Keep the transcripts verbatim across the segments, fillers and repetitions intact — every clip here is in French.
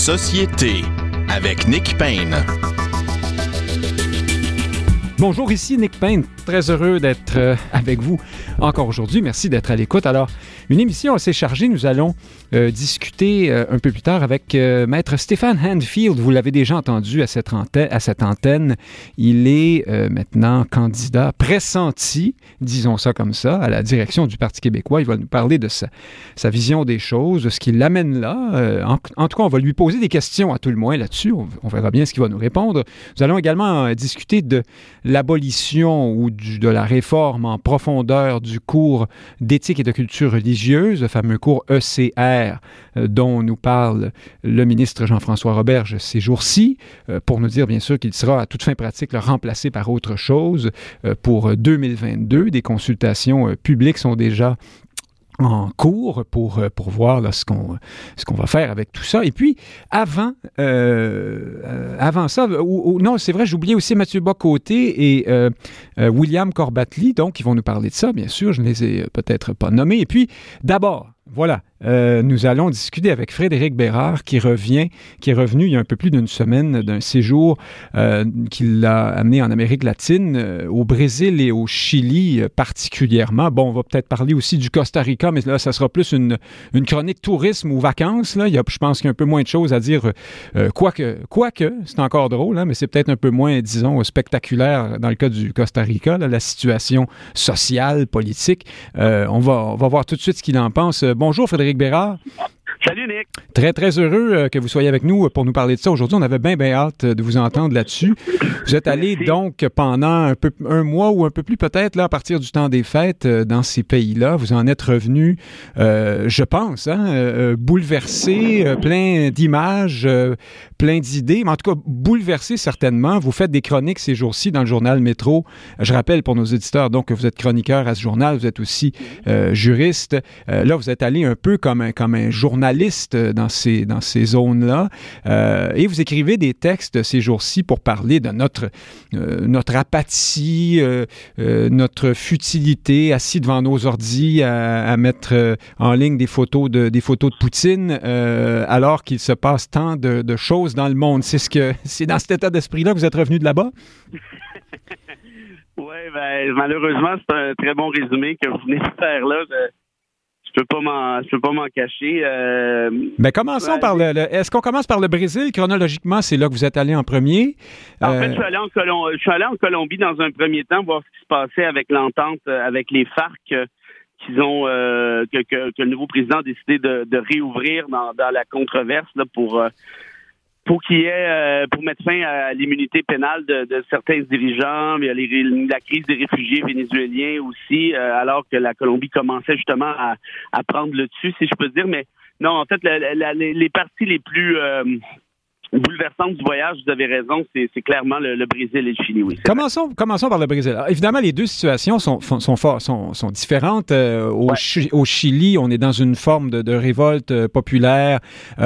Société avec Nick Payne. Bonjour, ici Nick Payne. Très heureux d'être euh, avec vous encore aujourd'hui. Merci d'être à l'écoute. Alors, une émission assez chargée. Nous allons euh, discuter euh, un peu plus tard avec euh, Maître Stéphane Handfield. Vous l'avez déjà entendu à cette antenne. À cette antenne. Il est euh, maintenant candidat pressenti, disons ça comme ça, à la direction du Parti québécois. Il va nous parler de sa, sa vision des choses, de ce qui l'amène là. Euh, en, en tout cas, on va lui poser des questions à tout le moins là-dessus. On, on verra bien ce qu'il va nous répondre. Nous allons également euh, discuter de l'abolition ou du, de la réforme en profondeur du cours d'éthique et de culture religieuse, le fameux cours E C R euh, dont nous parle le ministre Jean-François Roberge ces jours-ci, euh, pour nous dire bien sûr qu'il sera à toute fin pratique le remplacé par autre chose euh, pour deux mille vingt-deux. Des consultations euh, publiques sont déjà en cours pour, pour voir là, ce, qu'on, ce qu'on va faire avec tout ça. Et puis, avant, euh, euh, avant ça, ou, ou, non, c'est vrai, j'oubliais aussi Mathieu Bock-Côté et euh, euh, William Corbatly, donc, ils vont nous parler de ça, bien sûr, je ne les ai peut-être pas nommés. Et puis, d'abord, voilà, euh, nous allons discuter avec Frédéric Bérard qui revient, qui est revenu il y a un peu plus d'une semaine d'un séjour euh, qu'il a amené en Amérique latine, euh, au Brésil et au Chili euh, particulièrement. Bon, on va peut-être parler aussi du Costa Rica, mais là, ça sera plus une, une chronique tourisme ou vacances. Là. Il y a, je pense qu'il y a un peu moins de choses à dire, euh, quoique, quoique, c'est encore drôle, hein, mais c'est peut-être un peu moins, disons, spectaculaire dans le cas du Costa Rica, là, la situation sociale, politique. Euh, on va, on va voir tout de suite ce qu'il en pense. Bonjour Frédéric Bérard. Salut Nick. Très, très heureux euh, que vous soyez avec nous pour nous parler de ça. Aujourd'hui, on avait bien, bien hâte de vous entendre là-dessus. Vous êtes allé donc pendant un peu un mois ou un peu plus peut-être, là, à partir du temps des fêtes, euh, dans ces pays-là. Vous en êtes revenu, euh, je pense, hein, euh, bouleversé, euh, plein d'images, euh, plein d'idées, mais en tout cas, bouleversé certainement. Vous faites des chroniques ces jours-ci dans le journal Métro. Je rappelle pour nos éditeurs, donc, que vous êtes chroniqueur à ce journal, vous êtes aussi euh, juriste. Euh, là, vous êtes allé un peu comme un, comme un journaliste dans ces, dans ces zones-là. Euh, et vous écrivez des textes ces jours-ci pour parler de notre, euh, notre apathie, euh, euh, notre futilité, assis devant nos ordis à, à mettre euh, en ligne des photos de, des photos de Poutine, euh, alors qu'il se passe tant de, de choses dans le monde. C'est, ce que, c'est dans cet état d'esprit-là que vous êtes revenu de là-bas? Oui, ben, malheureusement, c'est un très bon résumé que vous venez de faire là. Je... Je peux pas m'en, je peux pas m'en cacher. Euh... Ben commençons ouais, par le, le. Est-ce qu'on commence par le Brésil? Chronologiquement, c'est là que vous êtes allé en premier. En euh... fait, je suis allé en Colom... je suis allé en Colombie dans un premier temps voir ce qui se passait avec l'entente avec les FARC euh, qu'ils ont euh, que, que, que le nouveau président a décidé de, de réouvrir dans, dans la controverse là, pour euh, pour qu'il y ait euh, pour mettre fin à l'immunité pénale de, de certains dirigeants, mais les, la crise des réfugiés vénézuéliens aussi, euh, alors que la Colombie commençait justement à, à prendre le dessus, si je peux dire. Mais non, en fait, la, la, les parties les plus euh, bouleversantes du voyage, vous avez raison, c'est, c'est clairement le, le Brésil et le Chili, oui. Commençons, commençons par le Brésil. Alors, évidemment, les deux situations sont, sont, sont, fort, sont, sont différentes. Euh, au, ouais. Ch- au Chili, on est dans une forme de, de révolte euh, populaire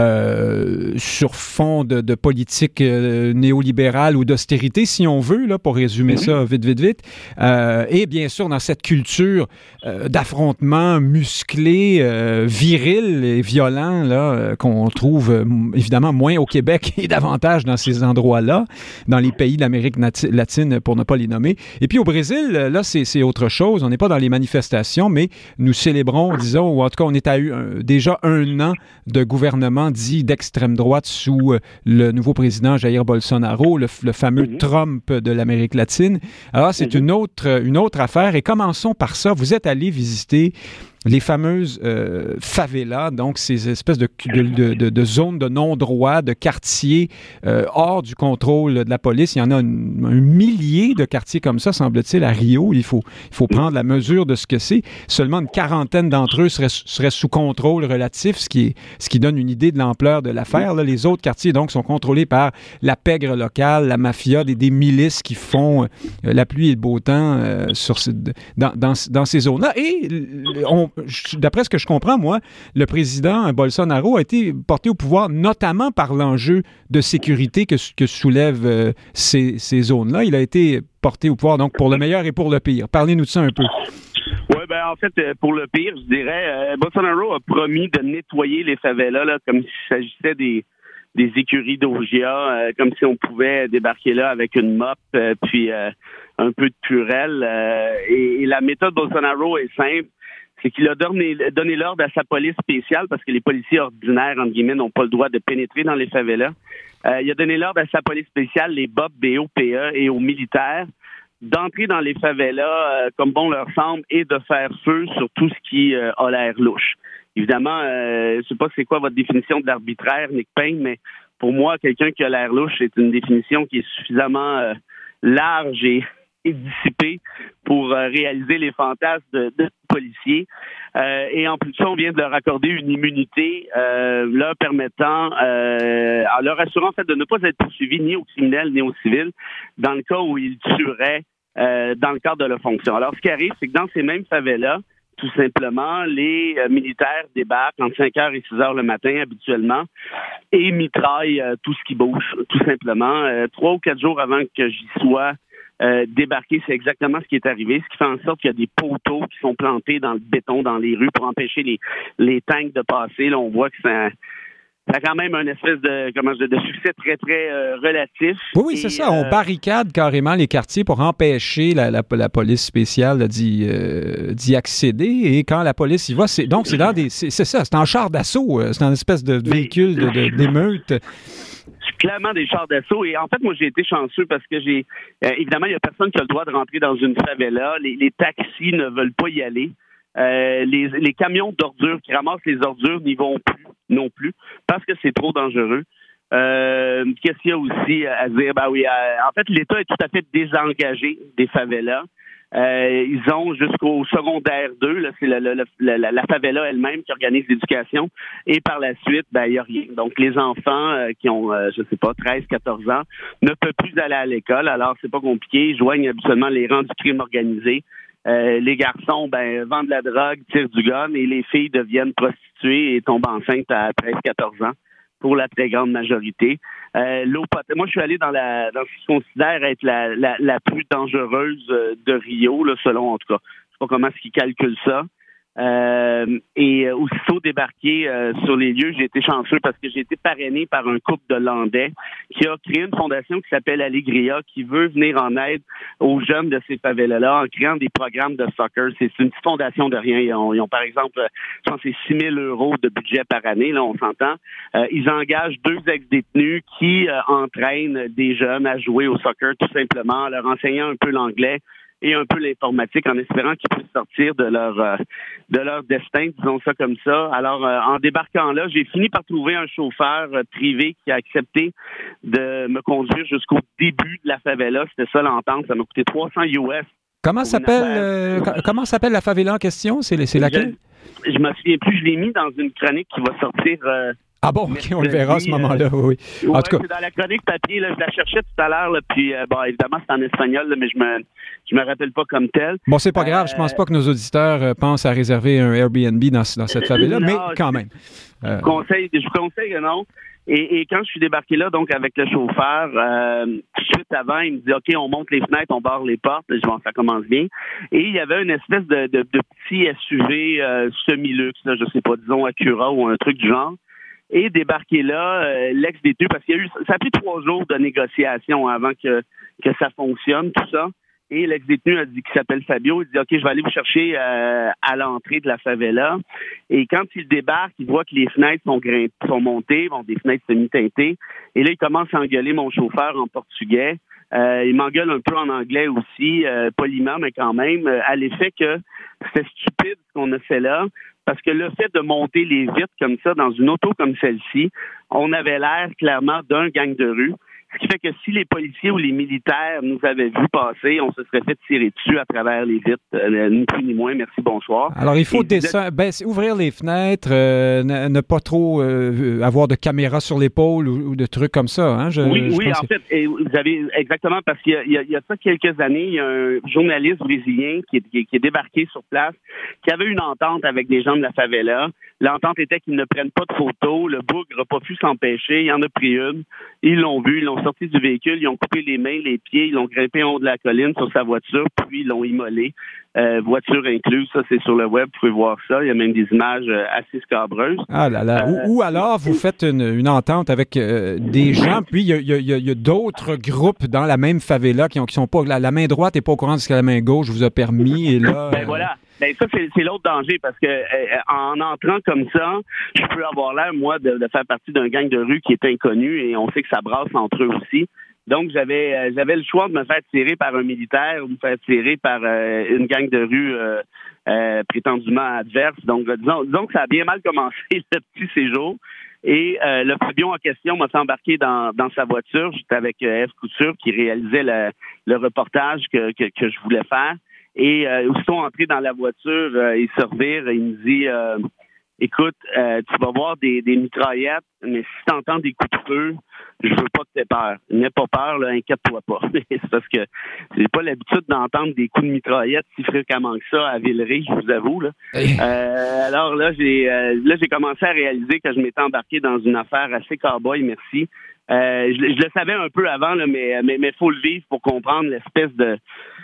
euh, sur fond de, de politique euh, néolibérale ou d'austérité, si on veut, là, pour résumer mm-hmm. ça vite, vite, vite. Euh, et bien sûr, dans cette culture euh, d'affrontement musclé, euh, viril et violent, là, euh, qu'on trouve euh, évidemment moins au Québec et davantage dans ces endroits-là, dans les pays d'Amérique nati- latine, pour ne pas les nommer. Et puis au Brésil, là, c'est, c'est autre chose. On n'est pas dans les manifestations, mais nous célébrons, disons, ou en tout cas, on est à eu, euh, déjà un an de gouvernement dit d'extrême droite sous euh, le nouveau président Jair Bolsonaro, le, le fameux mm-hmm. Trump de l'Amérique latine. Alors, c'est mm-hmm. une autre, une autre affaire. Et commençons par ça. Vous êtes allé visiter les fameuses euh, favelas, donc ces espèces de, de, de, de zones de non-droit, de quartiers euh, hors du contrôle de la police. Il y en a une, un millier de quartiers comme ça, semble-t-il, à Rio. Il faut, il faut prendre la mesure de ce que c'est. Seulement une quarantaine d'entre eux seraient, seraient sous contrôle relatif, ce qui, est, ce qui donne une idée de l'ampleur de l'affaire. Là, les autres quartiers, donc, sont contrôlés par la pègre locale, la mafia, des, des milices qui font euh, la pluie et le beau temps euh, sur ce, dans, dans, dans ces zones-là. Et on d'après ce que je comprends, moi, le président Bolsonaro a été porté au pouvoir notamment par l'enjeu de sécurité que, que soulèvent euh, ces, ces zones-là. Il a été porté au pouvoir, donc, pour le meilleur et pour le pire. Parlez-nous de ça un peu. Oui, ben en fait, pour le pire, je dirais, euh, Bolsonaro a promis de nettoyer les favelas là, comme s'il s'agissait des des écuries d'Augia, euh, comme si on pouvait débarquer là avec une mop, euh, puis euh, un peu de purelle. Euh, et, et la méthode Bolsonaro est simple. C'est qu'il a donné, donné l'ordre à sa police spéciale, parce que les policiers ordinaires, entre guillemets, n'ont pas le droit de pénétrer dans les favelas. Euh, il a donné l'ordre à sa police spéciale, les B O P, B O P E, et aux militaires, d'entrer dans les favelas euh, comme bon leur semble et de faire feu sur tout ce qui euh, a l'air louche. Évidemment, euh, je sais pas c'est quoi votre définition de l'arbitraire, Nick Payne, mais pour moi, quelqu'un qui a l'air louche, c'est une définition qui est suffisamment euh, large et dissipé pour euh, réaliser les fantasmes de, de policiers. Euh, et en plus de ça, on vient de leur accorder une immunité euh, leur permettant, euh, en leur assurant en fait de ne pas être poursuivis ni aux criminels ni aux civils dans le cas où ils tueraient euh, dans le cadre de leur fonction. Alors, ce qui arrive, c'est que dans ces mêmes favelas, tout simplement, les euh, militaires débarquent entre cinq heures et six heures le matin habituellement et mitraillent euh, tout ce qui bouge, tout simplement. Euh, trois ou quatre jours avant que j'y sois, Euh, débarquer, c'est exactement ce qui est arrivé, ce qui fait en sorte qu'il y a des poteaux qui sont plantés dans le béton, dans les rues, pour empêcher les, les tanks de passer. Là, on voit que ça, ça a quand même un espèce de, comment je dis, de succès très, très euh, relatif. Oui, oui, c'est Et, ça. On euh, barricade carrément les quartiers pour empêcher la, la, la police spéciale là, d'y, euh, d'y accéder. Et quand la police y va, c'est, donc c'est dans des, c'est, c'est ça, c'est en char d'assaut, c'est une espèce de véhicule de, de, d'émeute. Clairement des chars d'assaut. Et en fait, moi, j'ai été chanceux parce que j'ai... Euh, évidemment, il n'y a personne qui a le droit de rentrer dans une favela. Les, les taxis ne veulent pas y aller. Euh, les, les camions d'ordures qui ramassent les ordures n'y vont plus non plus parce que c'est trop dangereux. Euh, qu'est-ce qu'il y a aussi à dire? Ben oui, euh, en fait, l'État est tout à fait désengagé des favelas. Euh, ils ont jusqu'au secondaire deux, là, c'est la, la, la, la, la favela elle-même qui organise l'éducation, et par la suite, ben il y a rien. Donc les enfants euh, qui ont, euh, je sais pas, treize, quatorze ans, ne peuvent plus aller à l'école. Alors c'est pas compliqué, ils joignent habituellement les rangs du crime organisé. Euh, les garçons, ben vendent de la drogue, tirent du gun, et les filles deviennent prostituées et tombent enceintes à treize, quatorze ans. Pour la très grande majorité. Euh, l'eau potable. Moi, je suis allé dans la dans ce qui se considère être la, la, la plus dangereuse de Rio, là, selon, en tout cas, je sais pas comment est-ce qu'ils calculent ça. Euh, et aussitôt débarqué euh, sur les lieux, j'ai été chanceux parce que j'ai été parrainé par un couple de Landais qui a créé une fondation qui s'appelle Allegria, qui veut venir en aide aux jeunes de ces favelas-là en créant des programmes de soccer. C'est une petite fondation de rien. Ils ont, ils ont par exemple, je pense que c'est six mille euros de budget par année, là, on s'entend. Euh, ils engagent deux ex-détenus qui euh, entraînent des jeunes à jouer au soccer tout simplement, en leur enseignant un peu l'anglais et un peu l'informatique, en espérant qu'ils puissent sortir de leur euh, de leur destin, disons ça comme ça. Alors, euh, en débarquant là, j'ai fini par trouver un chauffeur euh, privé qui a accepté de me conduire jusqu'au début de la favela. C'était ça l'entente. Ça m'a coûté trois cents U S. Comment s'appelle euh, comment s'appelle la favela en question? C'est, c'est laquelle? Je, je me souviens plus. Je l'ai mis dans une chronique qui va sortir... Euh, Ah bon, OK, on le verra à ce moment-là, oui. oui. En Ouais, tout cas. C'est dans la chronique papier, là, je la cherchais tout à l'heure, là, puis euh, bon, évidemment, c'est en espagnol, là, mais je me je me rappelle pas comme tel. Bon, c'est pas grave, euh, je pense pas que nos auditeurs euh, pensent à réserver un Airbnb dans, dans cette favela, mais quand même. Euh... Je, conseille, je vous conseille que non. Et, et quand je suis débarqué là, donc avec le chauffeur, euh, tout de suite avant, il me dit, OK, on monte les fenêtres, on barre les portes. Je vois, ça commence bien. Et il y avait une espèce de, de, de petit S U V euh, semi-luxe, là, je sais pas, disons Acura ou un truc du genre. Et débarqué là, euh, l'ex-détenu, parce qu'il y a eu, ça a pris trois jours de négociation avant que, que ça fonctionne, tout ça. Et l'ex-détenu a dit qu'il s'appelle Fabio. Il dit, OK, je vais aller vous chercher euh, à l'entrée de la favela. Et quand il débarque, il voit que les fenêtres sont, grimpées, sont montées, bon, des fenêtres semi-teintées. Et là, il commence à engueuler mon chauffeur en portugais. Euh, il m'engueule un peu en anglais aussi, euh, poliment, mais quand même, euh, à l'effet que c'était stupide ce qu'on a fait là. Parce que le fait de monter les vitres comme ça dans une auto comme celle-ci, on avait l'air clairement d'un gang de rue. Ce qui fait que si les policiers ou les militaires nous avaient vus passer, on se serait fait tirer dessus à travers les vitres, euh, ni plus ni moins, merci, bonsoir. Alors, il faut descendre, ben, ouvrir les fenêtres, euh, ne, ne pas trop euh, avoir de caméra sur l'épaule ou, ou de trucs comme ça. Hein? Je, oui, je oui, en fait, et vous avez exactement, parce qu'il y a, il y a, il y a ça quelques années, il y a un journaliste brésilien qui est, qui, est, qui est débarqué sur place, qui avait une entente avec des gens de la favela. L'entente était qu'ils ne prennent pas de photos, le bougre n'a pas pu s'empêcher, il en a pris une, ils l'ont vu, ils l'ont sorti du véhicule, ils ont coupé les mains, les pieds, ils l'ont grimpé en haut de la colline sur sa voiture, puis ils l'ont immolé. Euh, voiture incluse, ça c'est sur le web, vous pouvez voir ça. Il y a même des images euh, assez scabreuses. Ah là là. Euh, ou, ou alors, vous faites une, une entente avec euh, des gens, puis il y a, y a, y a, y a d'autres groupes dans la même favela qui, ont, qui sont pas... La, la main droite n'est pas au courant de ce que la main gauche vous a permis, et là... Ben voilà. Ben ça, c'est, c'est l'autre danger, parce que euh, en entrant comme ça, je peux avoir l'air, moi, de, de faire partie d'un gang de rue qui est inconnu, et on sait que ça brasse entre eux aussi. Donc, j'avais euh, j'avais le choix de me faire tirer par un militaire ou me faire tirer par euh, une gang de rue euh, euh, prétendument adverse. Donc, euh, disons, disons que ça a bien mal commencé, le petit séjour. Et euh, le Fabion en question m'a fait embarquer dans, dans sa voiture. J'étais avec euh, F. Couture qui réalisait le, le reportage que, que, que je voulais faire. Et euh, aussitôt entré dans la voiture, euh, il se revire et il me dit euh, « Écoute, euh, tu vas voir des, des mitraillettes, mais si tu entends des coups de feu, je veux pas que tu aies peur. N'aie pas peur, là, inquiète-toi pas. » C'est parce que j'ai pas l'habitude d'entendre des coups de mitraillette si fréquemment que ça à Villeray, je vous avoue. Là. Euh, alors là, j'ai euh, là j'ai commencé à réaliser que je m'étais embarqué dans une affaire assez cow-boy, merci. Euh, je, je le savais un peu avant, là, mais mais mais faut le vivre pour comprendre l'espèce de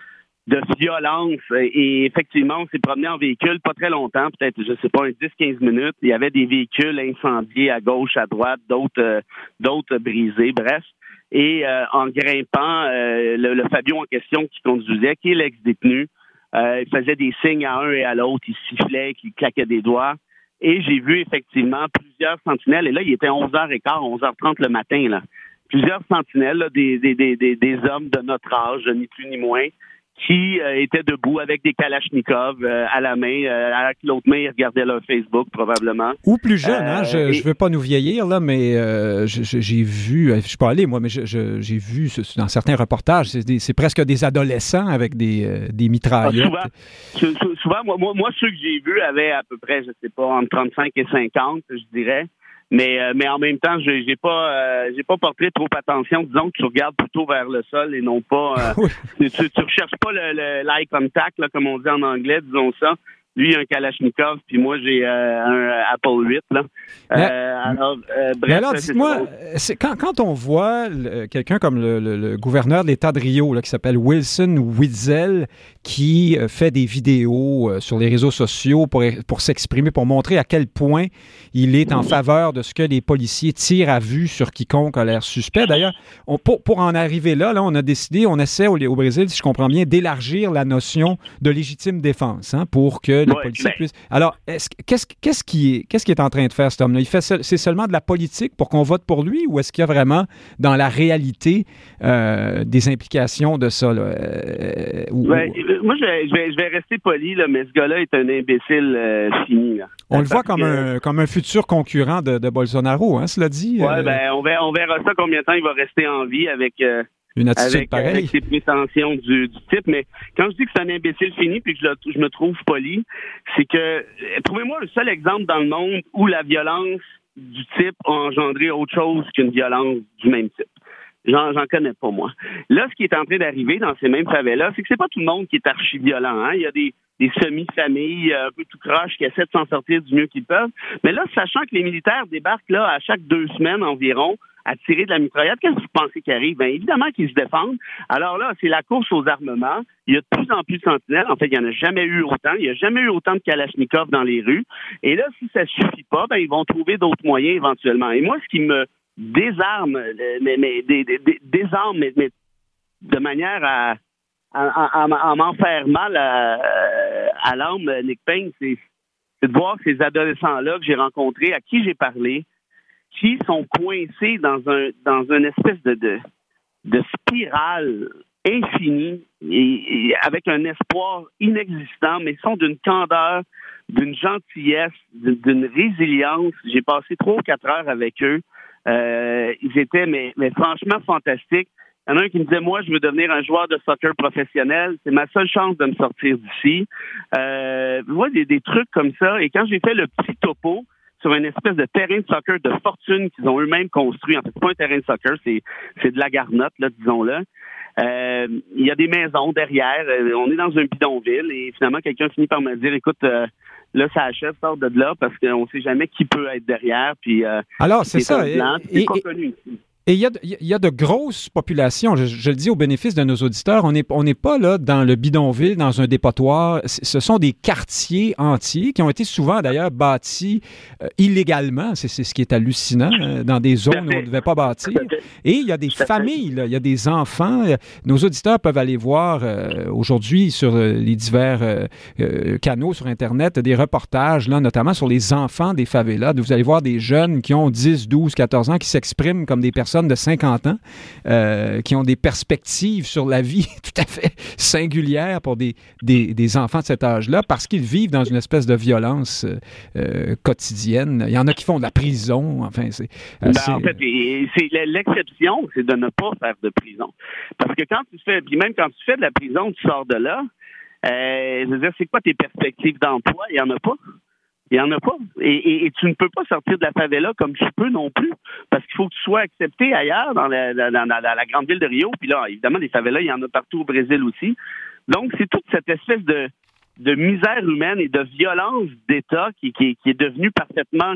de violence. Et effectivement, on s'est promené en véhicule pas très longtemps, peut-être, je sais pas, un dix à quinze minutes. Il y avait des véhicules incendiés à gauche, à droite, d'autres euh, d'autres brisés, bref. Et euh, en grimpant, euh, le, le Fabion en question qui conduisait, qui est l'ex-détenu, euh, il faisait des signes à un et à l'autre, il sifflait, il claquait des doigts. Et j'ai vu effectivement plusieurs sentinelles, et là, il était onze heures quinze, onze heures trente le matin, là. Plusieurs sentinelles, là, des, des, des, des, des hommes de notre âge, ni plus ni moins, qui euh, étaient debout avec des kalachnikovs euh, à la main. Euh, avec l'autre main, ils regardaient leur Facebook, probablement. Ou plus jeune, euh, hein? Je ne et... veux pas nous vieillir, là, mais euh, je, je, j'ai vu, je ne suis pas allé, moi, mais je, je, j'ai vu dans certains reportages, c'est, des, c'est presque des adolescents avec des, euh, des mitraillettes. Ah, souvent, souvent moi, moi, moi, ceux que j'ai vus avaient à peu près, je ne sais pas, entre trente-cinq et cinquante, je dirais. Mais, euh, mais en même temps, je j'ai pas euh, j'ai pas porté trop attention. Disons que tu regardes plutôt vers le sol et non pas... Euh, oui. tu, tu recherches pas le, le l'eye contact, là, comme on dit en anglais, disons ça. Lui, il a un Kalachnikov, puis moi, j'ai euh, un Apple huit. Là. Mais, euh, alors, euh, bref, mais alors, dites-moi, c'est quand, quand on voit le, quelqu'un comme le, le, le gouverneur de l'État de Rio, là, qui s'appelle Wilson Witzel, qui fait des vidéos sur les réseaux sociaux pour, pour s'exprimer, pour montrer à quel point il est en faveur de ce que les policiers tirent à vue sur quiconque a l'air suspect. D'ailleurs, on, pour, pour en arriver là, là, on a décidé, on essaie au, au Brésil, si je comprends bien, d'élargir la notion de légitime défense, hein, pour que les ouais, policiers ben... puissent... Alors, est-ce, qu'est-ce, qu'est-ce, qui est, qu'est-ce qui est en train de faire, cet homme-là? Il fait seul, c'est seulement de la politique pour qu'on vote pour lui, ou est-ce qu'il y a vraiment, dans la réalité, euh, des implications de ça? Là? Euh, ou, ouais, ou... Moi, je vais, je, vais, je vais rester poli, là, mais ce gars-là est un imbécile euh, fini. Là. On le voit comme, que... un, comme un futur concurrent de, de Bolsonaro, hein, cela dit. Oui, euh... ben, on verra, on verra ça combien de temps il va rester en vie avec... Euh... Une attitude avec, pareille. Avec ses prétentions du, du type. Mais quand je dis que c'est un imbécile fini puis que je, le, je me trouve poli, c'est que, trouvez-moi le seul exemple dans le monde où la violence du type a engendré autre chose qu'une violence du même type. J'en, j'en connais pas, moi. Là, ce qui est en train d'arriver dans ces mêmes favelas, c'est que c'est pas tout le monde qui est archi-violent. Hein? Il y a des, des semi-familles un peu tout croche qui essaient de s'en sortir du mieux qu'ils peuvent. Mais là, sachant que les militaires débarquent là à chaque deux semaines environ, à tirer de la mitraillette, qu'est-ce que vous pensez qui arrive? Bien, évidemment qu'ils se défendent. Alors là, c'est la course aux armements. Il y a de plus en plus de sentinelles. En fait, il n'y en a jamais eu autant. Il n'y a jamais eu autant de Kalachnikov dans les rues. Et là, si ça ne suffit pas, ben, ils vont trouver d'autres moyens éventuellement. Et moi, ce qui me désarme, mais, mais des, des, des, désarme, mais, mais de manière à, à, à, à m'en faire mal à, à l'âme, Nick Payne, c'est, c'est de voir ces adolescents-là que j'ai rencontrés, à qui j'ai parlé, qui sont coincés dans un dans une espèce de, de, de spirale infinie et, et avec un espoir inexistant, mais ils sont d'une candeur, d'une gentillesse, d'une, d'une résilience. J'ai passé trois ou quatre heures avec eux. Euh, ils étaient, mais, mais franchement, fantastiques. Il y en a un qui me disait, moi, je veux devenir un joueur de soccer professionnel. C'est ma seule chance de me sortir d'ici. Euh, moi, des, des trucs comme ça. Et quand j'ai fait le petit topo sur une espèce de terrain de soccer de fortune qu'ils ont eux-mêmes construit. En fait, c'est pas un terrain de soccer, c'est, c'est de la garnotte, là, disons-le. Euh, il y a des maisons derrière. On est dans un bidonville et finalement, quelqu'un finit par me dire, écoute, euh, là, ça achève, sort de là parce qu'on sait jamais qui peut être derrière. Puis, euh, alors, c'est ça. Blanc, et, c'est pas et, connu ici. Et il y, a, il y a de grosses populations, je, je le dis au bénéfice de nos auditeurs, on n'est on n'est pas là dans le bidonville, dans un dépotoir. Ce sont des quartiers entiers qui ont été souvent d'ailleurs bâtis euh, illégalement. C'est, c'est ce qui est hallucinant, euh, dans des zones où on ne devait pas bâtir. Et il y a des familles, là, il y a des enfants. Nos auditeurs peuvent aller voir euh, aujourd'hui sur euh, les divers euh, euh, canaux sur Internet des reportages, là, notamment sur les enfants des favelas. Vous allez voir des jeunes qui ont dix, douze, quatorze ans qui s'expriment comme des personnes de cinquante ans, euh, qui ont des perspectives sur la vie tout à fait singulières pour des, des, des enfants de cet âge-là, parce qu'ils vivent dans une espèce de violence euh, quotidienne. Il y en a qui font de la prison. Enfin, c'est assez... ben, en fait, c'est, l'exception, c'est de ne pas faire de prison. Parce que quand tu fais, puis même quand tu fais de la prison, tu sors de là, euh, je veux dire, c'est quoi tes perspectives d'emploi? Il n'y en a pas. Il n'y en a pas. Et, et, et tu ne peux pas sortir de la favela comme tu peux non plus, parce qu'il faut que tu sois accepté ailleurs, dans la, dans, dans, dans la grande ville de Rio. Puis là, évidemment, des favelas, il y en a partout au Brésil aussi. Donc, c'est toute cette espèce de, de misère humaine et de violence d'État qui, qui, qui est devenue parfaitement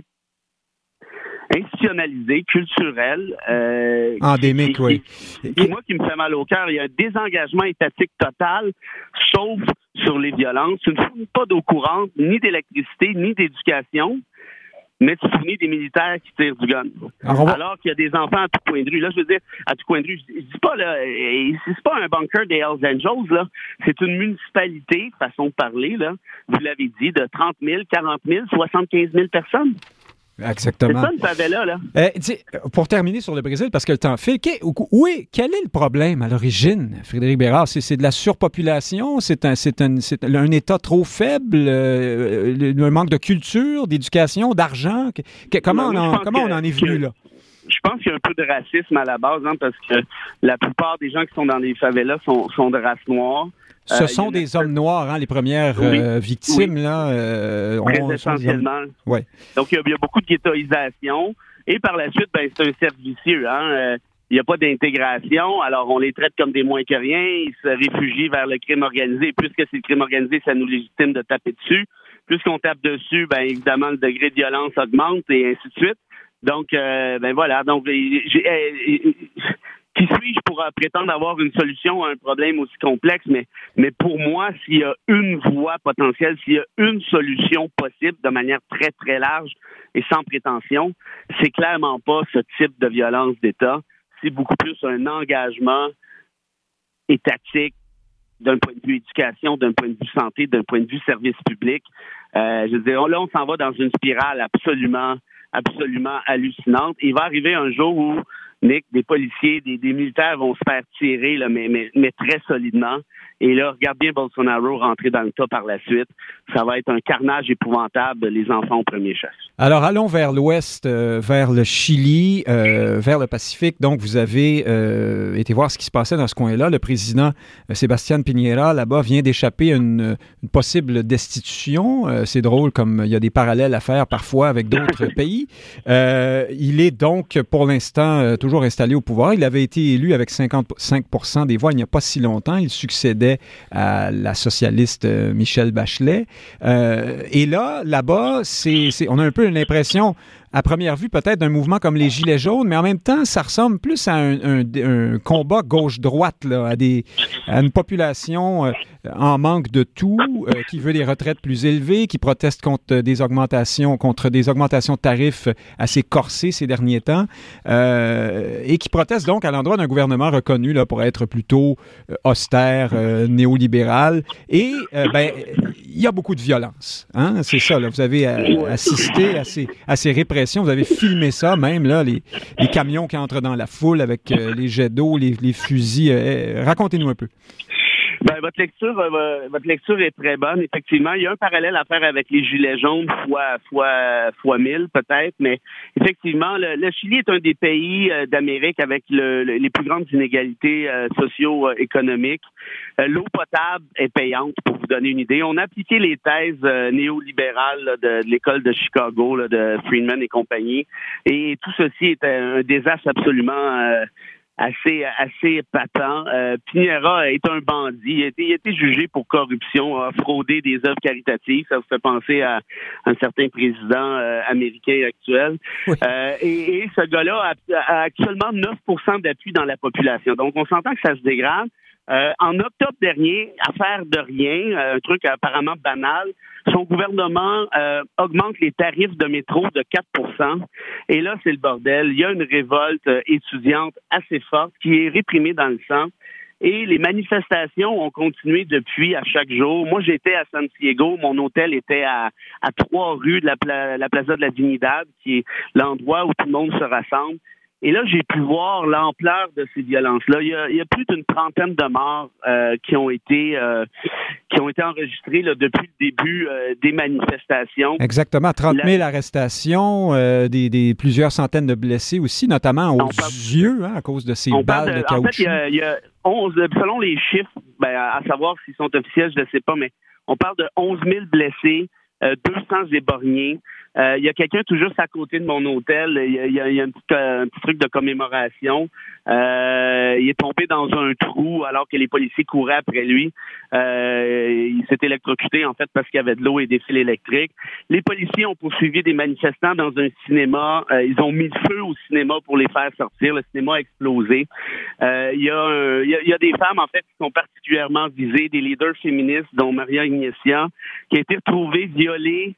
institutionnalisée, culturelle. Euh, Endémique, qui, oui. Qui, qui, moi, qui me fait mal au cœur, il y a un désengagement étatique total, sauf sur les violences. Tu ne fournis pas d'eau courante, ni d'électricité, ni d'éducation, mais tu fournis des militaires qui tirent du gun. Alors, va... Alors qu'il y a des enfants à tout point de rue. Là, je veux dire, à tout point de rue, je, je dis pas, là, c'est pas un bunker des Hells Angels, là. C'est une municipalité, façon de parler, là. Vous l'avez dit, de trente mille, quarante mille, soixante-quinze mille personnes. Exactement. C'est ça, une favela, là. Euh, pour terminer sur le Brésil, parce que le temps file, oui, quel est le problème à l'origine, Frédéric Bérard? C'est, c'est de la surpopulation? C'est un, c'est un, c'est un État trop faible? Euh, un manque de culture, d'éducation, d'argent? Que, comment non, on en, comment on en est venu que, là? Je pense qu'il y a un peu de racisme à la base, hein, parce que la plupart des gens qui sont dans les favelas sont, sont de race noire. Ce euh, sont des hommes noirs, hein, les premières oui, euh, victimes, oui. là. Euh, Très on, essentiellement. Ouais. Donc, il y, a, il y a beaucoup de ghettoisation. Et par la suite, ben, c'est un cercle vicieux. Hein. Euh, il n'y a pas d'intégration. Alors, on les traite comme des moins que rien. Ils se réfugient vers le crime organisé. Et puisque c'est le crime organisé, ça nous légitime de taper dessus. Puisqu'on tape dessus, ben évidemment, le degré de violence augmente et ainsi de suite. Donc, euh, ben voilà. Donc, j'ai... Euh, Qui suis-je pour prétendre avoir une solution à un problème aussi complexe? Mais, mais pour moi, s'il y a une voie potentielle, s'il y a une solution possible de manière très, très large et sans prétention, c'est clairement pas ce type de violence d'État. C'est beaucoup plus un engagement étatique d'un point de vue éducation, d'un point de vue santé, d'un point de vue service public. Euh, je veux dire, là, on s'en va dans une spirale absolument, absolument hallucinante. Il va arriver un jour où Nick, des policiers, des, des militaires vont se faire tirer, là, mais, mais, mais très solidement. Et là, regarde bien Bolsonaro rentrer dans le tas par la suite. Ça va être un carnage épouvantable, les enfants au premier chef. Alors, allons vers l'ouest, euh, vers le Chili, euh, vers le Pacifique. Donc, vous avez euh, été voir ce qui se passait dans ce coin-là. Le président euh, Sebastián Piñera, là-bas, vient d'échapper à une, une possible destitution. Euh, c'est drôle, comme il y a des parallèles à faire parfois avec d'autres pays. Euh, il est donc, pour l'instant, euh, toujours installé au pouvoir. Il avait été élu avec cinquante-cinq pour cent des voix il n'y a pas si longtemps. Il succédait à la socialiste euh, Michelle Bachelet. Euh, et là, là-bas, c'est, c'est, on a un peu l'impression, à première vue, peut-être d'un mouvement comme les Gilets jaunes, mais en même temps, ça ressemble plus à un, un, un combat gauche-droite, là, à, des, à une population euh, en manque de tout, euh, qui veut des retraites plus élevées, qui proteste contre des augmentations, contre des augmentations de tarifs assez corsées ces derniers temps, euh, et qui proteste donc à l'endroit d'un gouvernement reconnu là, pour être plutôt euh, austère, euh, néolibéral. Et euh, ben, il y a beaucoup de violence. Hein? C'est ça, là. Vous avez euh, assisté à ces, à ces répressions. Vous avez filmé ça, même, là, les, les camions qui entrent dans la foule avec euh, les jets d'eau, les, les fusils. Euh, racontez-nous un peu. Ben, votre lecture, euh, votre lecture est très bonne. Effectivement, il y a un parallèle à faire avec les gilets jaunes fois fois fois mille peut-être, mais effectivement, le, le Chili est un des pays euh, d'Amérique avec le, le, les plus grandes inégalités euh, socio-économiques. Euh, l'eau potable est payante, pour vous donner une idée. On a appliqué les thèses euh, néolibérales là, de, de l'école de Chicago, là, de Friedman et compagnie, et tout ceci est un désastre absolument euh, assez assez patent. Euh, Piñera est un bandit. Il a, été, il a été jugé pour corruption, a fraudé des œuvres caritatives. Ça vous fait penser à un certain président euh, américain actuel. Oui. Euh, et, et ce gars-là a, a actuellement neuf pour cent d'appui dans la population. Donc, on s'entend que ça se dégrade. Euh, en octobre dernier, affaire de rien, un truc apparemment banal, son gouvernement euh, augmente les tarifs de métro de quatre pour cent. Et là, c'est le bordel. Il y a une révolte étudiante assez forte qui est réprimée dans le sang. Et les manifestations ont continué depuis à chaque jour. Moi, j'étais à San Diego. Mon hôtel était à, à trois rues de la, pla- la Plaza de la Dignidad, qui est l'endroit où tout le monde se rassemble. Et là, j'ai pu voir l'ampleur de ces violences-là. Il y a, il y a plus d'une trentaine de morts euh, qui ont été euh, qui ont été enregistrées là, depuis le début euh, des manifestations. Exactement, trente mille La... arrestations, euh, des, des plusieurs centaines de blessés aussi, notamment aux parle... yeux hein, à cause de ces balles de, de caoutchouc. En fait, il y a, il y a onze, selon les chiffres, ben, à savoir s'ils sont officiels, je ne sais pas, mais on parle de onze mille blessés, euh, deux cents éborgnés. Euh, il y a quelqu'un tout juste à côté de mon hôtel. Il y a, il y a, il y a un, petit, un petit truc de commémoration. Euh, il est tombé dans un trou alors que les policiers couraient après lui. Euh, il s'est électrocuté, en fait, parce qu'il y avait de l'eau et des fils électriques. Les policiers ont poursuivi des manifestants dans un cinéma. Euh, ils ont mis le feu au cinéma pour les faire sortir. Le cinéma a explosé. Euh, il, y a un, il, y a, il y a des femmes, en fait, qui sont particulièrement visées, des leaders féministes, dont Maria Ignacia, qui a été retrouvée violée,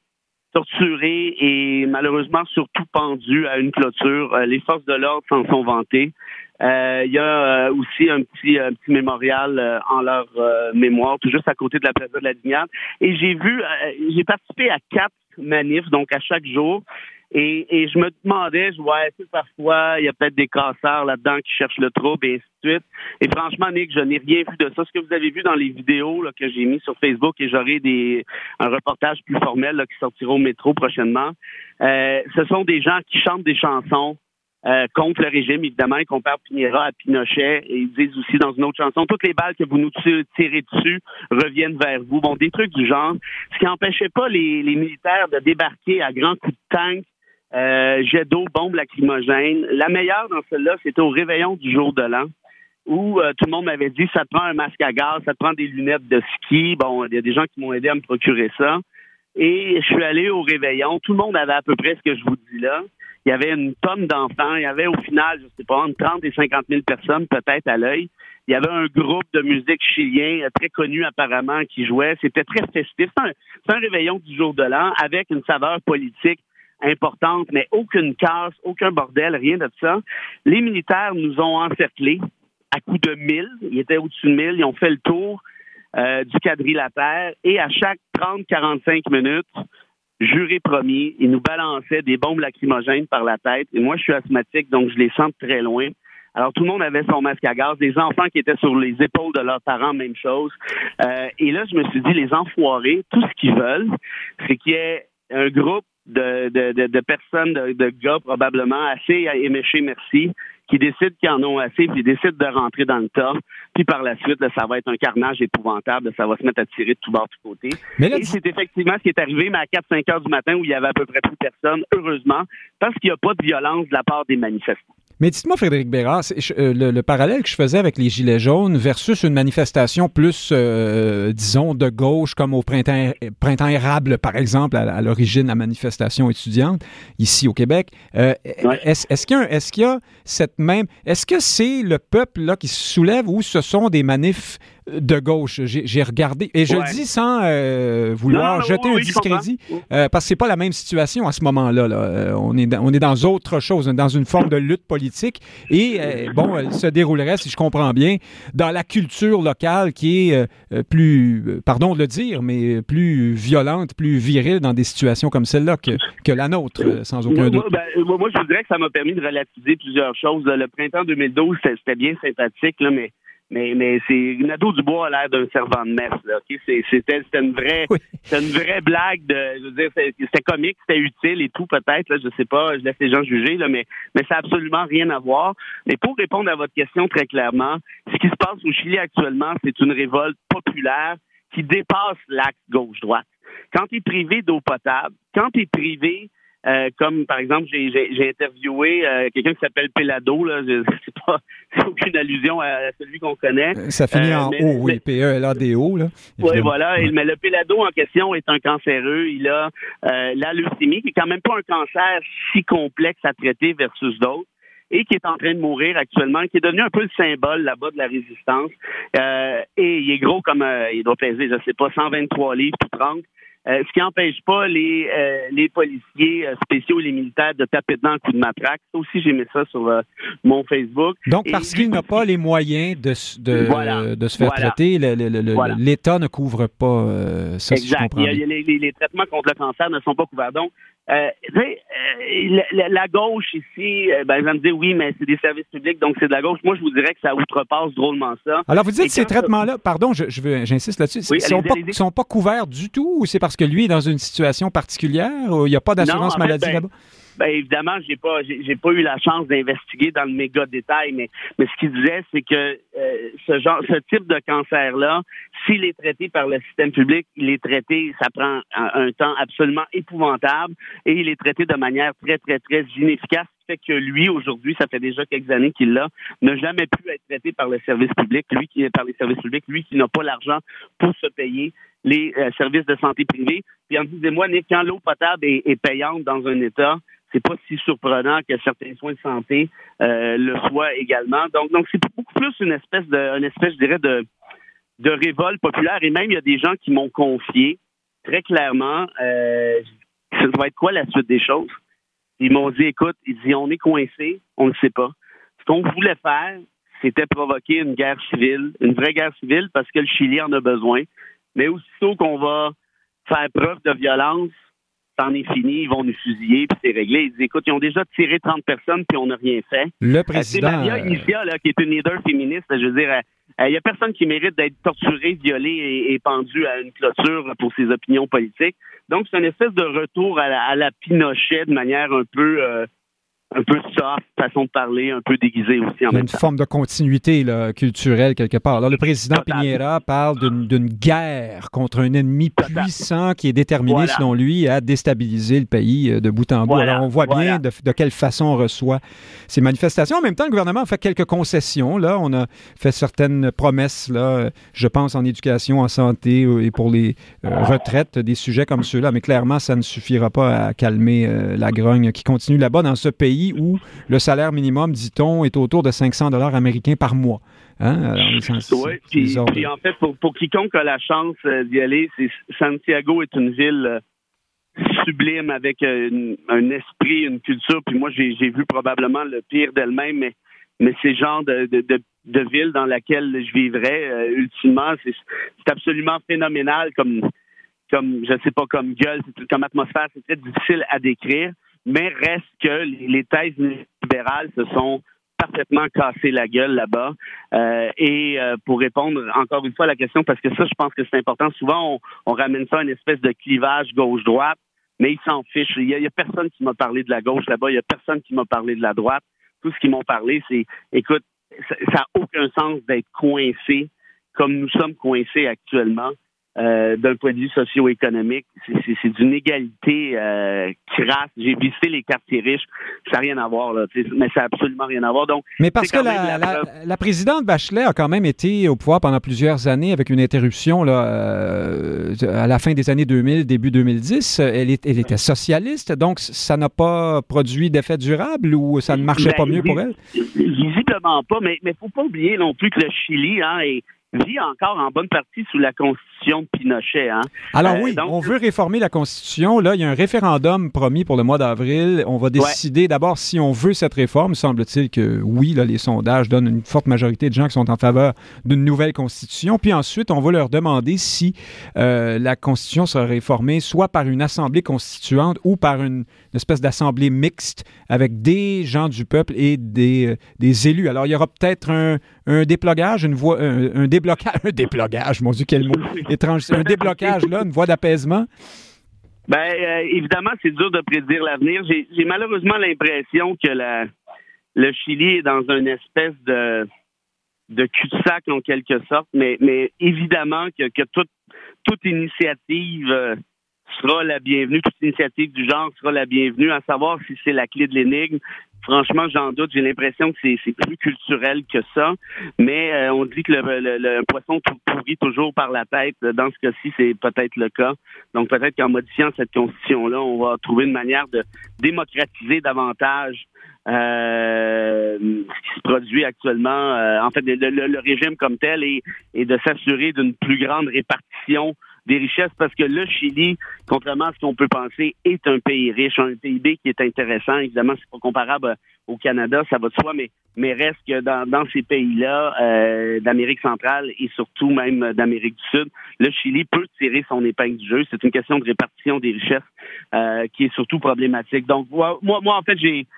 torturé et malheureusement surtout pendu à une clôture. Euh, les forces de l'ordre s'en sont vantées. Euh, il y a euh, aussi un petit, un petit mémorial euh, en leur euh, mémoire, tout juste à côté de la Plaza de la Dignidad. Et j'ai vu, euh, j'ai participé à quatre manifs, donc à chaque jour. Et, et je me demandais, je vois, est-ce que parfois, il y a peut-être des casseurs là-dedans qui cherchent le trouble et ainsi de suite. Et franchement, Nick, je n'ai rien vu de ça. Ce que vous avez vu dans les vidéos là, que j'ai mis sur Facebook, et j'aurai des un reportage plus formel là, qui sortira au métro prochainement, euh, ce sont des gens qui chantent des chansons euh, contre le régime, évidemment. Ils comparent Piñera à Pinochet. Et ils disent aussi dans une autre chanson, toutes les balles que vous nous tirez dessus reviennent vers vous. Bon, des trucs du genre. Ce qui n'empêchait pas les, les militaires de débarquer à grands coups de tank, Euh, jet d'eau, bombe lacrymogène. La meilleure dans celle-là, c'était au réveillon du jour de l'an, où euh, tout le monde m'avait dit, ça te prend un masque à gaz, ça te prend des lunettes de ski. Bon, il y a des gens qui m'ont aidé à me procurer ça. Et je suis allé au réveillon. Tout le monde avait à peu près ce que je vous dis là. Il y avait une tonne d'enfants. Il y avait au final, je sais pas, entre trente et cinquante mille personnes peut-être à l'œil. Il y avait un groupe de musique chilien très connu apparemment qui jouait. C'était très festif. C'est un, c'est un réveillon du jour de l'an avec une saveur politique importante, mais aucune casse, aucun bordel, rien de ça. Les militaires nous ont encerclés à coups de mille. Ils étaient au-dessus de mille. Ils ont fait le tour euh, du quadrilatère et à chaque trente à quarante-cinq minutes, juré promis, ils nous balançaient des bombes lacrymogènes par la tête. Et moi, je suis asthmatique, donc je les sens de très loin. Alors, tout le monde avait son masque à gaz. Des enfants qui étaient sur les épaules de leurs parents, même chose. Euh, et là, je me suis dit, les enfoirés, tout ce qu'ils veulent, c'est qu'il y ait un groupe De, de, de, de personnes, de, de gars probablement assez éméchés, merci, qui décident qu'ils en ont assez, puis décident de rentrer dans le tas. Puis par la suite, là, ça va être un carnage épouvantable, ça va se mettre à tirer de tous bords, de tous côtés. Mais là, et c'est effectivement ce qui est arrivé, mais à quatre cinq heures du matin, où il y avait à peu près plus personne, heureusement, parce qu'il n'y a pas de violence de la part des manifestants. Mais dites-moi, Frédéric Bérard, euh, le, le parallèle que je faisais avec les Gilets jaunes versus une manifestation plus, euh, disons, de gauche, comme au printemps, printemps érable, par exemple, à, à l'origine de la manifestation étudiante, ici au Québec, euh, ouais. est-ce, est-ce, qu'il y a, est-ce qu'il y a cette même... Est-ce que c'est le peuple là, qui se soulève ou ce sont des manifs de gauche? J'ai, j'ai regardé, et je ouais. le dis sans euh, vouloir non, non, jeter oui, un oui, discrédit, euh, parce que c'est pas la même situation à ce moment-là. Là. Euh, on, est dans, on est dans autre chose, dans une forme de lutte politique, et euh, bon, elle se déroulerait, si je comprends bien, dans la culture locale qui est euh, plus, pardon de le dire, mais plus violente, plus virile dans des situations comme celle-là que, que la nôtre, euh, sans aucun moi, doute. Moi, ben, moi, je vous dirais que ça m'a permis de relativiser plusieurs choses. Le printemps deux mille douze, c'était, c'était bien sympathique, là, mais Mais, mais c'est Nadeau-Dubois a l'air d'un servant de messe. Là, okay? c'est, c'était, c'était une vraie, oui. c'était une vraie blague de, je veux dire, c'était, c'était comique, c'était utile et tout peut-être. Là, je sais pas, je laisse les gens juger là, mais, mais ça n'a absolument rien à voir. Mais pour répondre à votre question très clairement, ce qui se passe au Chili actuellement, c'est une révolte populaire qui dépasse l'axe gauche-droite. Quand tu es privé d'eau potable, quand tu es privé Euh, comme, par exemple, j'ai, j'ai, j'ai interviewé euh, quelqu'un qui s'appelle Pelado. Là, je, c'est pas c'est aucune allusion à celui qu'on connaît. Ça finit euh, en mais, O, oui, mais, P E L A D O. Oui, voilà. Ouais. Mais le Pelado en question est un cancéreux. Il a euh, la leucémie, qui est quand même pas un cancer si complexe à traiter versus d'autres, et qui est en train de mourir actuellement, qui est devenu un peu le symbole là-bas de la résistance. Euh, et il est gros comme, euh, il doit peser, je sais pas, cent vingt-trois livres, tout trente. Euh, ce qui n'empêche pas les euh, les policiers euh, spéciaux et les militaires de taper dedans un coup de matraque. Ça aussi, j'ai mis ça sur euh, mon Facebook. Donc, et parce qu'il n'a pas les moyens de, de, voilà. de se faire voilà. traiter, le, le, le, voilà. l'État ne couvre pas euh, ça, exact. Si je comprends bien. Il y a, les, les, les traitements contre le cancer ne sont pas couverts. Donc, euh, tu sais, euh, la, la gauche ici, euh, ben, elle va me dire oui, mais c'est des services publics, donc c'est de la gauche. Moi, je vous dirais que ça outrepasse drôlement ça. Alors, vous dites que ces traitements-là, ça... pardon, je, je veux, j'insiste là-dessus, oui, sont, pas, sont pas couverts du tout, ou c'est parce que lui est dans une situation particulière, ou il n'y a pas d'assurance non, maladie fait, ben, là-bas? Ben évidemment, j'ai pas j'ai, j'ai pas eu la chance d'investiguer dans le méga détail, mais mais ce qu'il disait, c'est que euh, ce genre ce type de cancer-là, s'il est traité par le système public, il est traité, ça prend un, un temps absolument épouvantable, et il est traité de manière très très très inefficace. Fait que lui, aujourd'hui, ça fait déjà quelques années qu'il l'a, n'a jamais pu être traité par le service public, lui qui est par les services publics, lui qui n'a pas l'argent pour se payer les euh, services de santé privés. Puis en disez-moi, Nick, quand l'eau potable est, est payante dans un État, c'est pas si surprenant que certains soins de santé euh, le soient également. Donc, donc c'est beaucoup plus une espèce de, une espèce, je dirais, de, de révolte populaire. Et même, il y a des gens qui m'ont confié très clairement, euh, ça va être quoi la suite des choses? Ils m'ont dit, écoute, ils disent, on est coincé, on ne sait pas. Ce qu'on voulait faire, c'était provoquer une guerre civile, une vraie guerre civile, parce que le Chili en a besoin. Mais aussitôt qu'on va faire preuve de violence, c'en est fini, ils vont nous fusiller, puis c'est réglé. Ils disent, écoute, ils ont déjà tiré trente personnes, puis on n'a rien fait. Le président... Euh, Maria Inicia, là, qui est une leader féministe, je veux dire, il euh, n'y a personne qui mérite d'être torturé, violé et, et pendu à une clôture pour ses opinions politiques. Donc, c'est une espèce de retour à la, à la Pinochet de manière un peu... Euh, un peu soft, façon de parler, un peu déguisée aussi en même temps. Il y a une forme de continuité là, culturelle quelque part. Alors, le président Total. Piñera parle d'une, d'une guerre contre un ennemi Total. puissant qui est déterminé, voilà. selon lui, à déstabiliser le pays de bout en bout. Voilà. Alors, on voit voilà. bien de, de quelle façon on reçoit ces manifestations. En même temps, le gouvernement a fait quelques concessions. Là, on a fait certaines promesses, là, je pense, en éducation, en santé et pour les euh, retraites, des sujets comme ceux-là. Mais clairement, ça ne suffira pas à calmer euh, la grogne qui continue là-bas dans ce pays où le salaire minimum, dit-on, est autour de cinq cents dollars américains par mois. Hein? Alors, oui, puis, puis en fait, pour, pour quiconque a la chance euh, d'y aller, c'est, Santiago est une ville euh, sublime avec euh, une, un esprit, une culture, puis moi, j'ai, j'ai vu probablement le pire d'elle-même, mais, mais c'est le genre de, de, de, de ville dans laquelle je vivrais, euh, ultimement, c'est, c'est absolument phénoménal comme, comme, je sais pas, comme gueule, comme atmosphère, c'est très difficile à décrire. Mais reste que les thèses libérales se sont parfaitement cassées la gueule là-bas. Euh, et euh, pour répondre encore une fois à la question, parce que ça, je pense que c'est important, souvent on, on ramène ça à une espèce de clivage gauche-droite, mais ils s'en fichent. Il y a, il y a personne qui m'a parlé de la gauche là-bas, il y a personne qui m'a parlé de la droite. Tout ce qu'ils m'ont parlé, c'est, écoute, ça n'a aucun sens d'être coincé comme nous sommes coincés actuellement. Euh, d'un point de vue socio-économique, c'est, c'est, c'est d'une égalité euh, crasse. J'ai visité les quartiers riches, ça n'a rien à voir, là, mais ça n'a absolument rien à voir. Donc, mais parce que la, la, la, la présidente Bachelet a quand même été au pouvoir pendant plusieurs années avec une interruption là, euh, à la fin des années deux mille, début deux mille dix. Elle, est, elle était socialiste, donc ça n'a pas produit d'effet durable ou ça ne marchait ben, pas mieux pour elle? Visiblement pas, mais il ne faut pas oublier non plus que le Chili hein, est vit encore en bonne partie sous la Constitution de Pinochet. Hein? Alors oui, euh, donc, on veut réformer la Constitution. Là, il y a un référendum promis pour le mois d'avril. On va décider ouais. d'abord si on veut cette réforme. Semble-t-il que oui, là, les sondages donnent une forte majorité de gens qui sont en faveur d'une nouvelle Constitution. Puis ensuite, on va leur demander si euh, la Constitution sera réformée soit par une assemblée constituante ou par une, une espèce d'assemblée mixte avec des gens du peuple et des, euh, des élus. Alors, il y aura peut-être un, un déplogage, une voie, un, un déblocage, un déblocage, mon Dieu, quel mot étrange, un déblocage, là, une voie d'apaisement? Ben, euh, évidemment, c'est dur de prédire l'avenir. J'ai, j'ai malheureusement l'impression que la, le Chili est dans une espèce de, de cul-de-sac, en quelque sorte, mais, mais évidemment que, que toute, toute initiative euh, sera la bienvenue. Toute initiative du genre sera la bienvenue. À savoir si c'est la clé de l'énigme, franchement, j'en doute. J'ai l'impression que c'est, c'est plus culturel que ça. Mais euh, on dit que le, le, le poisson pourrit toujours par la tête. Dans ce cas-ci, c'est peut-être le cas. Donc peut-être qu'en modifiant cette constitution-là, on va trouver une manière de démocratiser davantage euh, ce qui se produit actuellement. Euh, en fait, le, le, le régime comme tel et, et de s'assurer d'une plus grande répartition des richesses, parce que le Chili, contrairement à ce qu'on peut penser, est un pays riche, un P I B qui est intéressant. Évidemment, c'est pas comparable au Canada, ça va de soi, mais, mais reste que dans, dans ces pays-là, euh, d'Amérique centrale et surtout même d'Amérique du Sud, le Chili peut tirer son épingle du jeu. C'est une question de répartition des richesses euh, qui est surtout problématique. Donc, moi, moi en fait, j'ai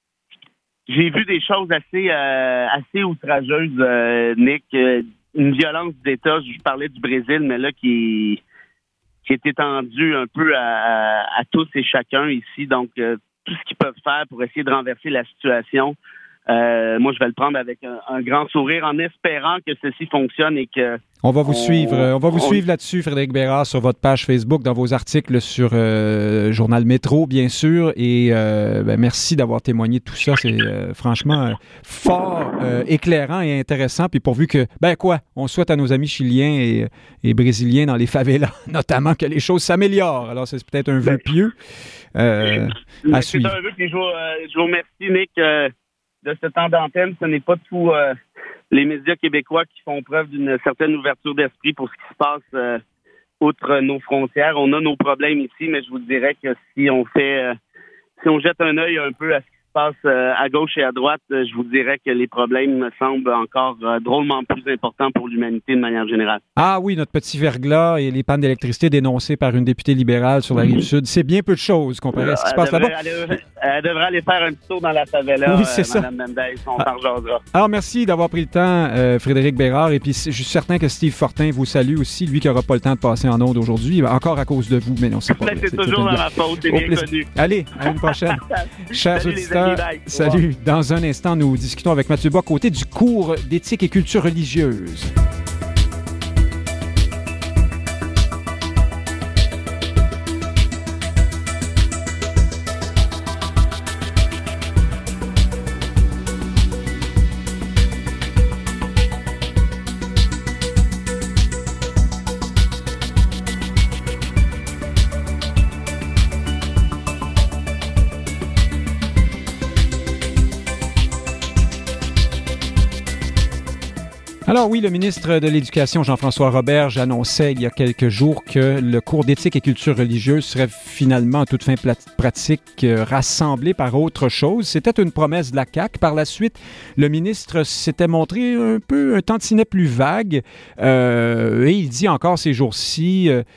j'ai vu des choses assez euh, assez outrageuses, euh, Nick. Euh, une violence d'État, je parlais du Brésil, mais là, qui, qui est étendue un peu à, à, à tous et chacun ici. Donc, euh, tout ce qu'ils peuvent faire pour essayer de renverser la situation, euh, moi, je vais le prendre avec un, un grand sourire en espérant que ceci fonctionne et que... On va vous on, suivre. On va vous on, suivre là-dessus, Frédéric Bérard, sur votre page Facebook, dans vos articles sur euh, Journal Métro, bien sûr. Et euh, ben, merci d'avoir témoigné de tout ça. C'est euh, franchement euh, fort euh, éclairant et intéressant. Puis pourvu que, ben quoi, on souhaite à nos amis chiliens et, et brésiliens dans les favelas, notamment, que les choses s'améliorent. Alors, c'est peut-être un vœu pieux euh, à c'est suivre. un vœu, puis je vous, euh, je vous remercie, Nick, euh, de ce temps d'antenne. Ce n'est pas tout... Euh, les médias québécois qui font preuve d'une certaine ouverture d'esprit pour ce qui se passe euh, outre nos frontières. On a nos problèmes ici, mais je vous dirais que si on fait, euh, si on jette un œil un peu à ce qui se passe euh, à gauche et à droite, euh, je vous dirais que les problèmes me semblent encore euh, drôlement plus importants pour l'humanité de manière générale. Ah oui, notre petit verglas et les pannes d'électricité dénoncées par une députée libérale sur la Rive-Sud, c'est bien peu de choses comparé à ce qui se passe devrait, là-bas. Elle, devrait, elle devrait aller faire un petit tour dans la favela, oui, c'est euh, ça. Mme Mendes, on s'en jasera. Alors, merci d'avoir pris le temps, euh, Frédéric Bérard, et puis je suis certain que Steve Fortin vous salue aussi, lui qui n'aura pas le temps de passer en ondes aujourd'hui, encore à cause de vous, mais non, c'est pas vrai. C'est, c'est toujours dans ma faute, c'est bien connu. Allez, à une prochaine. Chers salut auditeurs, salut. Dans un instant, nous discutons avec Mathieu Bock-Côté du cours d'éthique et culture religieuse. Alors oui, le ministre de l'Éducation, Jean-François Roberge, annonçait il y a quelques jours que le cours d'éthique et culture religieuse serait finalement, à toute fin pratique, euh, rassemblé par autre chose. C'était une promesse de la C A Q. Par la suite, le ministre s'était montré un peu un tantinet plus vague euh, et il dit encore ces jours-ci, euh,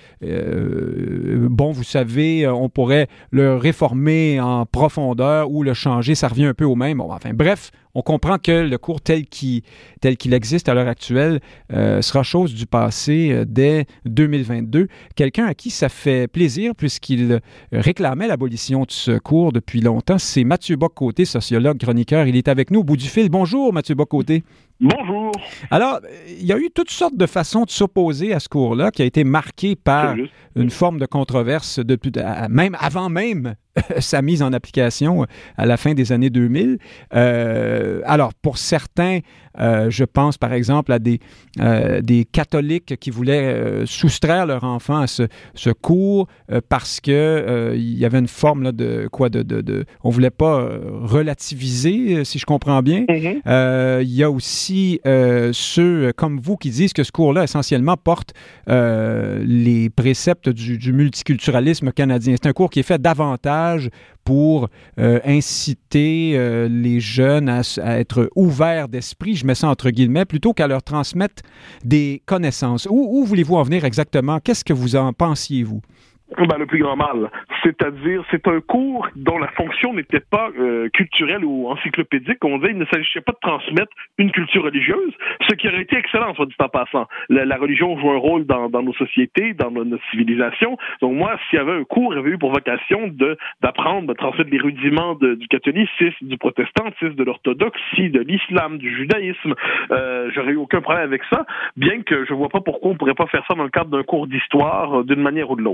euh, bon, vous savez, on pourrait le réformer en profondeur ou le changer, ça revient un peu au même. Bon, enfin, bref, on comprend que le cours tel qu'il, tel qu'il existe à l'heure actuelle euh, sera chose du passé euh, dès deux mille vingt-deux. Quelqu'un à qui ça fait plaisir puisqu'il réclamait l'abolition de ce cours depuis longtemps, c'est Mathieu Bock-Côté, sociologue, chroniqueur. Il est avec nous au bout du fil. Bonjour, Mathieu Bock-Côté. Bonjour. Alors, il y a eu toutes sortes de façons de s'opposer à ce cours-là qui a été marqué par une forme de controverse, depuis, même avant même sa mise en application à la fin des années deux mille. Euh, alors, pour certains, euh, je pense par exemple à des, euh, des catholiques qui voulaient euh, soustraire leur enfant à ce, ce cours euh, parce que euh, il y avait une forme là, de quoi de, de, de on voulait pas euh, relativiser, si je comprends bien. Mm-hmm. Euh, il y a aussi euh, ceux comme vous qui disent que ce cours-là essentiellement porte euh, les préceptes du, du multiculturalisme canadien. C'est un cours qui est fait davantage pour euh, inciter euh, les jeunes à, à être ouverts d'esprit, je mets ça entre guillemets, plutôt qu'à leur transmettre des connaissances. Où, où voulez-vous en venir exactement? Qu'est-ce que vous en pensiez, vous? Ben, le plus grand mal. C'est-à-dire, c'est un cours dont la fonction n'était pas euh, culturelle ou encyclopédique. On disait, il ne s'agissait pas de transmettre une culture religieuse, ce qui aurait été excellent, soit dit en passant. La, la religion joue un rôle dans, dans nos sociétés, dans notre, notre civilisation. Donc moi, s'il y avait un cours, il avait eu pour vocation de, d'apprendre, de transmettre les rudiments de, du catholicisme, du protestantisme, de l'orthodoxie, de l'islam, du judaïsme, euh, j'aurais eu aucun problème avec ça, bien que je vois pas pourquoi on pourrait pas faire ça dans le cadre d'un cours d'histoire, euh, d'une manière ou de l'autre.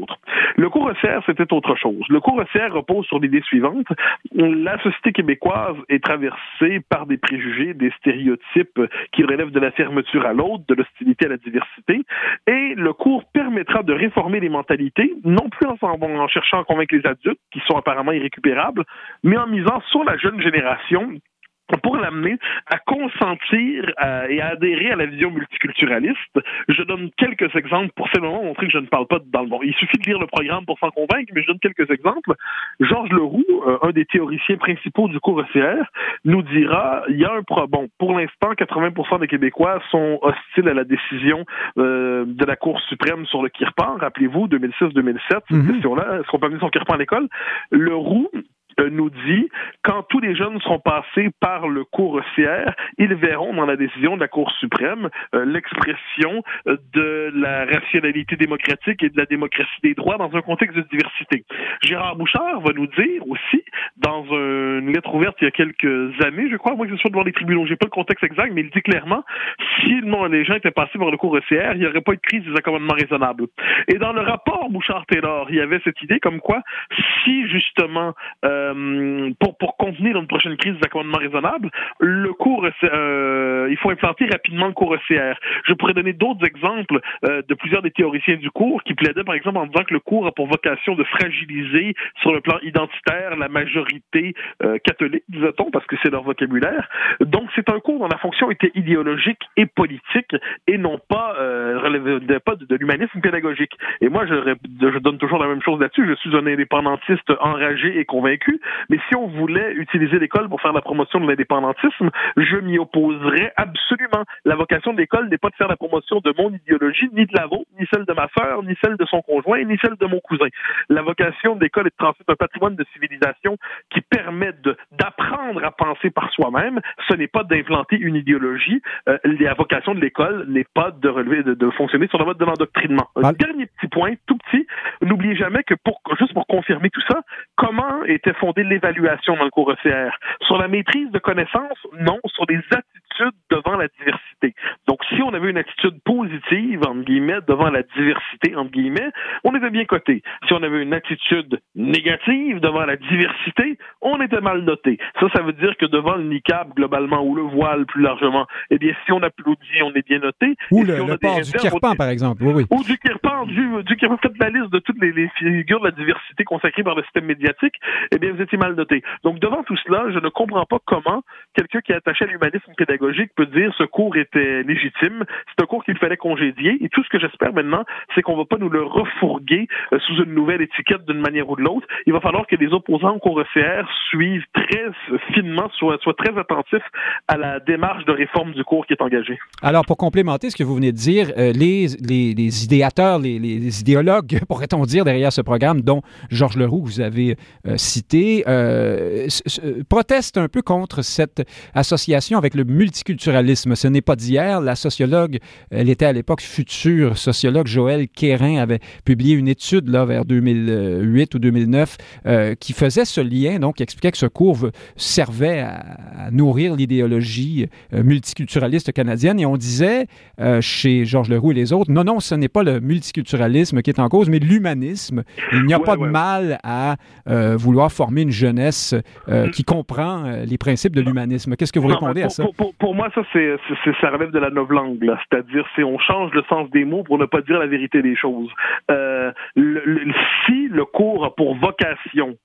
Le cours E C R, c'était autre chose. Le cours E C R repose sur l'idée suivante. La société québécoise est traversée par des préjugés, des stéréotypes qui relèvent de la fermeture à l'autre, de l'hostilité à la diversité. Et le cours permettra de réformer les mentalités, non plus en, en cherchant à convaincre les adultes, qui sont apparemment irrécupérables, mais en misant sur la jeune génération pour l'amener à consentir à, et à adhérer à la vision multiculturaliste. Je donne quelques exemples pour simplement montrer que je ne parle pas dans le bon. Il suffit de lire le programme pour s'en convaincre, mais je donne quelques exemples. Georges Leroux, euh, un des théoriciens principaux du cours E C R, nous dira, il y a un pro. Bon, pour l'instant, quatre-vingts pour cent des Québécois sont hostiles à la décision euh, de la Cour suprême sur le Kirpan. Rappelez-vous, deux mille six deux mille sept, cette mm-hmm. question-là, est-ce qu'on peut amener son Kirpan à l'école? Leroux nous dit, quand tous les jeunes seront passés par le cours E C R, ils verront dans la décision de la Cour suprême euh, l'expression de la rationalité démocratique et de la démocratie des droits dans un contexte de diversité. Gérard Bouchard va nous dire aussi, dans une lettre ouverte il y a quelques années, je crois, moi que ce soit devant les tribunaux, j'ai pas le contexte exact, mais il dit clairement, si non, les gens étaient passés par le cours E C R, il n'y aurait pas eu de crise des accommodements raisonnables. Et dans le rapport Bouchard-Taylor, il y avait cette idée comme quoi, si justement euh, Pour, pour contenir une prochaine crise d'accommodement raisonnable, le cours, euh, il faut implanter rapidement le cours E C R. Je pourrais donner d'autres exemples euh, de plusieurs des théoriciens du cours qui plaidaient, par exemple, en disant que le cours a pour vocation de fragiliser sur le plan identitaire la majorité euh, catholique, disait-on, parce que c'est leur vocabulaire. Donc, c'est un cours dont la fonction était idéologique et politique et non pas euh, relevait pas de, de l'humanisme pédagogique. Et moi, je, je donne toujours la même chose là-dessus. Je suis un indépendantiste enragé et convaincu. Mais si on voulait utiliser l'école pour faire la promotion de l'indépendantisme, je m'y opposerais absolument. La vocation de l'école n'est pas de faire la promotion de mon idéologie, ni de la vôtre, ni celle de ma sœur, ni celle de son conjoint, ni celle de mon cousin. La vocation de l'école est de transmettre un patrimoine de civilisation qui permet de, d'apprendre à penser par soi-même. Ce n'est pas d'implanter une idéologie. Euh, la vocation de l'école n'est pas de relever, de, de fonctionner sur le mode de l'endoctrinement. Un dernier petit point, tout petit, n'oubliez jamais que pour, juste pour confirmer tout ça, comment était fondée l'évaluation dans le cours E C R? Sur la maîtrise de connaissances? Non, sur des attitudes devant la diversité. Donc, si on avait une attitude positive, entre guillemets, devant la diversité, entre guillemets, on était bien coté. Si on avait une attitude négative devant la diversité, on était mal noté. Ça, ça veut dire que devant le niqab, globalement, ou le voile, plus largement, eh bien, si on applaudit, on est bien noté. Ou le, si le port du kirpan, on... par exemple. Oui, oui. Ou du kirpan, du, du kirpan. Faites la liste de toutes les, les figures de la diversité consacrées par le système médiatique. Eh bien, vous étiez mal noté. Donc, devant tout cela, je ne comprends pas comment quelqu'un qui est attaché à l'humanisme pédagogique peut dire ce cours était légitime. C'est un cours qu'il fallait congédier. Et tout ce que j'espère maintenant, c'est qu'on ne va pas nous le refourguer euh, sous une nouvelle étiquette d'une manière ou de l'autre. Il va falloir que les opposants au cours E C R suivent très finement, soient, soient très attentifs à la démarche de réforme du cours qui est engagée. Alors, pour complémenter ce que vous venez de dire, euh, les, les, les idéateurs, les, les idéologues, pourrait-on dire, derrière ce programme, dont Georges Leroux, que vous avez euh, cité, euh, protestent un peu contre cette association avec le multiculturalisme. Ce n'est pas d'hier. La sociologue, elle était à l'époque future sociologue, Joëlle Quérin, avait publié une étude là, vers deux mille huit ou deux mille neuf euh, qui faisait ce lien, donc qui expliquait que ce cours servait à, à nourrir l'idéologie euh, multiculturaliste canadienne. Et on disait, euh, chez Georges Leroux et les autres, non, non, ce n'est pas le multiculturalisme qui est en cause, mais l'humanisme. Il n'y a ouais, pas ouais. de mal à euh, vouloir former une jeunesse euh, qui comprend euh, les principes de l'humanisme. Qu'est-ce que vous non, répondez pour, à ça? Pour, pour, pour moi, ça, c'est, c'est, ça relève de la novlangue. Là. C'est-à-dire, c'est on change le sens des mots pour ne pas dire la vérité des choses. Euh, le, le, si le cours a pour vocation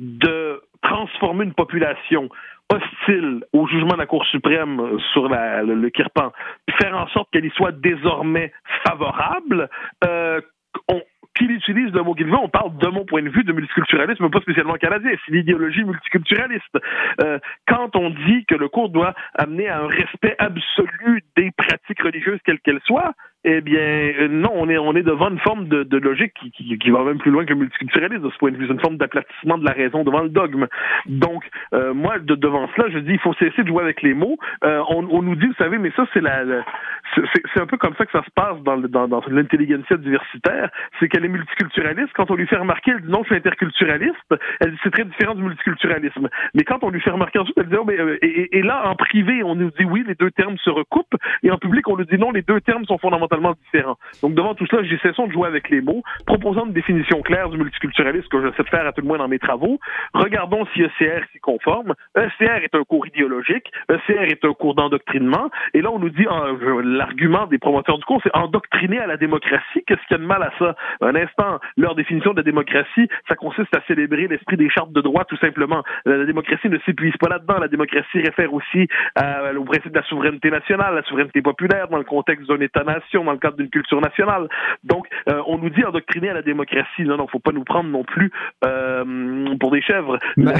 de transformer une population hostile au jugement de la Cour suprême sur la, le, le Kirpan, faire en sorte qu'elle y soit désormais favorable, euh, on qu'il utilise le mot qu'il veut, on parle de mon point de vue de multiculturalisme, pas spécialement canadien, c'est l'idéologie multiculturaliste. Euh, quand on dit que le cours doit amener à un respect absolu des pratiques religieuses, quelles qu'elles soient, eh bien, non, on est, on est devant une forme de, de logique qui, qui, qui va même plus loin que le multiculturalisme de ce point de vue. C'est une forme d'aplatissement de la raison devant le dogme. Donc, euh, moi, de, devant cela, je dis, il faut cesser de jouer avec les mots. Euh, on, on nous dit, vous savez, mais ça, c'est la, la c'est, c'est un peu comme ça que ça se passe dans, dans, dans l'intelligentsia diversitaire. C'est qu'elle est multiculturaliste. Quand on lui fait remarquer, elle dit non, je suis interculturaliste. Elle dit, c'est très différent du multiculturalisme. Mais quand on lui fait remarquer ensuite, elle dit, oh, mais, euh, et, et là, en privé, on nous dit oui, les deux termes se recoupent. Et en public, on nous dit non, les deux termes sont fondamentaux fondamentalement différents. Donc devant tout cela, j'ai cessons de jouer avec les mots, proposant une définition claire du multiculturalisme que j'essaie de faire à tout le moins dans mes travaux. Regardons si E C R s'y conforme. E C R est un cours idéologique, E C R est un cours d'endoctrinement, et là on nous dit, euh, l'argument des promoteurs du cours, c'est endoctriner à la démocratie. Qu'est-ce qu'il y a de mal à ça? Un instant, leur définition de la démocratie, ça consiste à célébrer l'esprit des chartes de droit, tout simplement. La, la démocratie ne s'épuise pas là-dedans. La démocratie réfère aussi à, au principe de la souveraineté nationale, la souveraineté populaire dans le contexte d'un État-nation, dans le cadre d'une culture nationale. Donc, euh, on nous dit endoctriner à la démocratie. Non, non, faut pas nous prendre non plus euh, pour des chèvres. Le,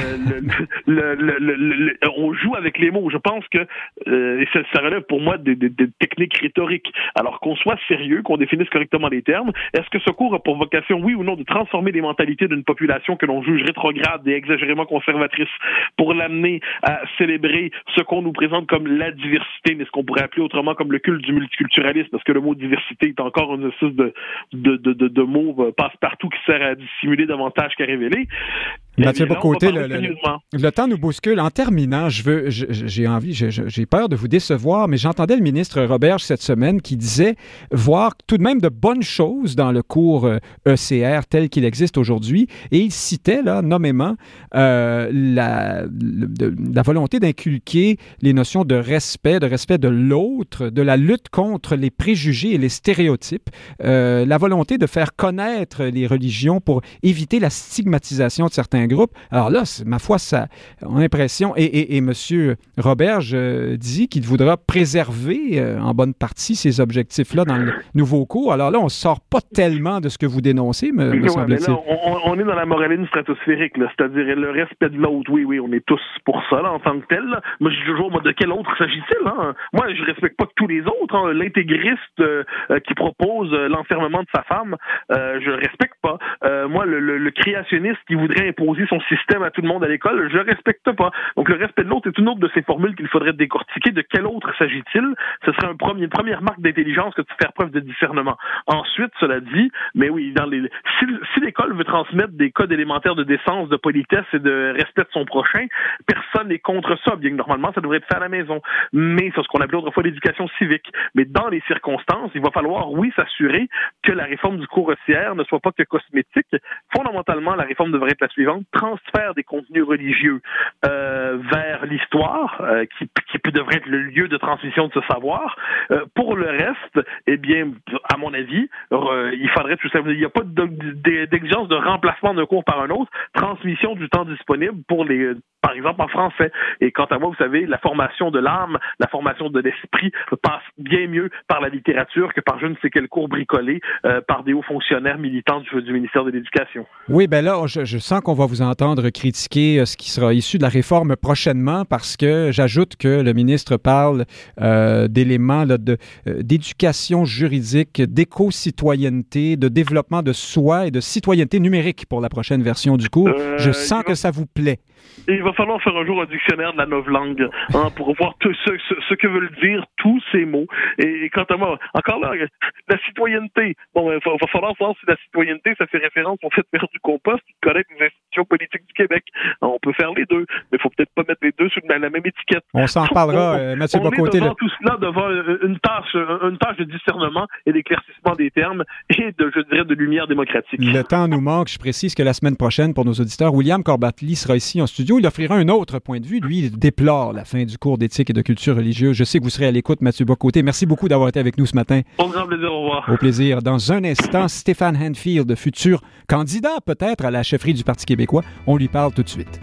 le, le, le, le, le, on joue avec les mots. Je pense que euh, et ça, ça relève pour moi des, des, des techniques rhétoriques. Alors qu'on soit sérieux, qu'on définisse correctement les termes, est-ce que ce cours a pour vocation, oui ou non, de transformer les mentalités d'une population que l'on juge rétrograde et exagérément conservatrice pour l'amener à célébrer ce qu'on nous présente comme la diversité, mais ce qu'on pourrait appeler autrement comme le culte du multiculturalisme, parce que le mot diversité est encore une espèce de, de, de, de, de mot passe-partout qui sert à dissimuler davantage qu'à révéler. Mathieu Bock-Côté, le, le, le temps nous bouscule. En terminant, je veux, je, j'ai envie, je, j'ai peur de vous décevoir, mais j'entendais le ministre Roberge cette semaine qui disait voir tout de même de bonnes choses dans le cours E C R tel qu'il existe aujourd'hui, et il citait là nommément euh, la, de, la volonté d'inculquer les notions de respect, de respect de l'autre, de la lutte contre les préjugés et les stéréotypes, euh, la volonté de faire connaître les religions pour éviter la stigmatisation de certains groupe. Alors là, ma foi, ça a l'impression, et, et, et M. Roberge euh, dit qu'il voudra préserver euh, en bonne partie ces objectifs-là dans le nouveau cours. Alors là, on ne sort pas tellement de ce que vous dénoncez, me, me ouais, semble-t-il. Là, on, on est dans la moralisme stratosphérique, là, c'est-à-dire le respect de l'autre. Oui, oui, on est tous pour ça, là, en tant que tel. Là. Moi, je dis toujours, moi, de quel autre s'agit-il? Hein? Moi, je respecte pas que tous les autres. Hein. L'intégriste euh, qui propose euh, l'enfermement de sa femme, euh, je respecte pas. Euh, moi, le, le, le créationniste qui voudrait imposer son système à tout le monde à l'école, je respecte pas. Donc le respect de l'autre est une autre de ces formules qu'il faudrait décortiquer. De quel autre s'agit-il? Ce serait un premier, une première marque d'intelligence que de faire preuve de discernement. Ensuite, cela dit, mais oui, dans les, si, si l'école veut transmettre des codes élémentaires de décence, de politesse et de respect de son prochain, personne n'est contre ça, bien que normalement ça devrait être fait à la maison. Mais c'est ce qu'on appelait autrefois l'éducation civique. Mais dans les circonstances, il va falloir, oui, s'assurer que la réforme du cours E C R ne soit pas que cosmétique. Fondamentalement, la réforme devrait être la suivante: transfert des contenus religieux euh, vers l'histoire, euh, qui, qui devrait être le lieu de transmission de ce savoir. Euh, pour le reste, eh bien, à mon avis, euh, il faudrait tout simplement, il n'y a pas d'exigence de remplacement d'un cours par un autre, transmission du temps disponible pour les, par exemple, en français. Et quant à moi, vous savez, la formation de l'âme, la formation de l'esprit passe bien mieux par la littérature que par je ne sais quel cours bricolé euh, par des hauts fonctionnaires militants du, du ministère de l'Éducation. Oui, ben là, je, je sens qu'on va vous entendre critiquer ce qui sera issu de la réforme prochainement, parce que j'ajoute que le ministre parle euh, d'éléments là, de, euh, d'éducation juridique, d'éco-citoyenneté, de développement de soi et de citoyenneté numérique pour la prochaine version du cours. Euh, je sens que ça vous plaît. Et il va falloir faire un jour un dictionnaire de la novlangue hein, pour voir tout ce, ce, ce que veulent dire tous ces mots. Et, et quant à moi, encore là, la citoyenneté. Bon, il va, va falloir voir si la citoyenneté, ça fait référence au fait de faire du compost et de connaître les institutions politiques du Québec. Alors, on peut faire les deux, mais il faut peut-être pas mettre les deux sur la, la même étiquette. On s'en reparlera, euh, Mathieu Bock-Côté. On est devant le... tout cela, devant une tâche, une tâche de discernement et d'éclaircissement des termes et de, je dirais, de lumière démocratique. Le temps nous manque. Je précise que la semaine prochaine, pour nos auditeurs, William Corbatli sera ici en studio. Il offrira un autre point de vue. Lui, il déplore la fin du cours d'éthique et de culture religieuse. Je sais que vous serez à l'écoute, Mathieu Bock-Côté. Merci beaucoup d'avoir été avec nous ce matin. Au grand plaisir, au revoir. Au plaisir. Dans un instant, Stéphane Hanfield, futur candidat peut-être à la chefferie du Parti québécois. On lui parle tout de suite.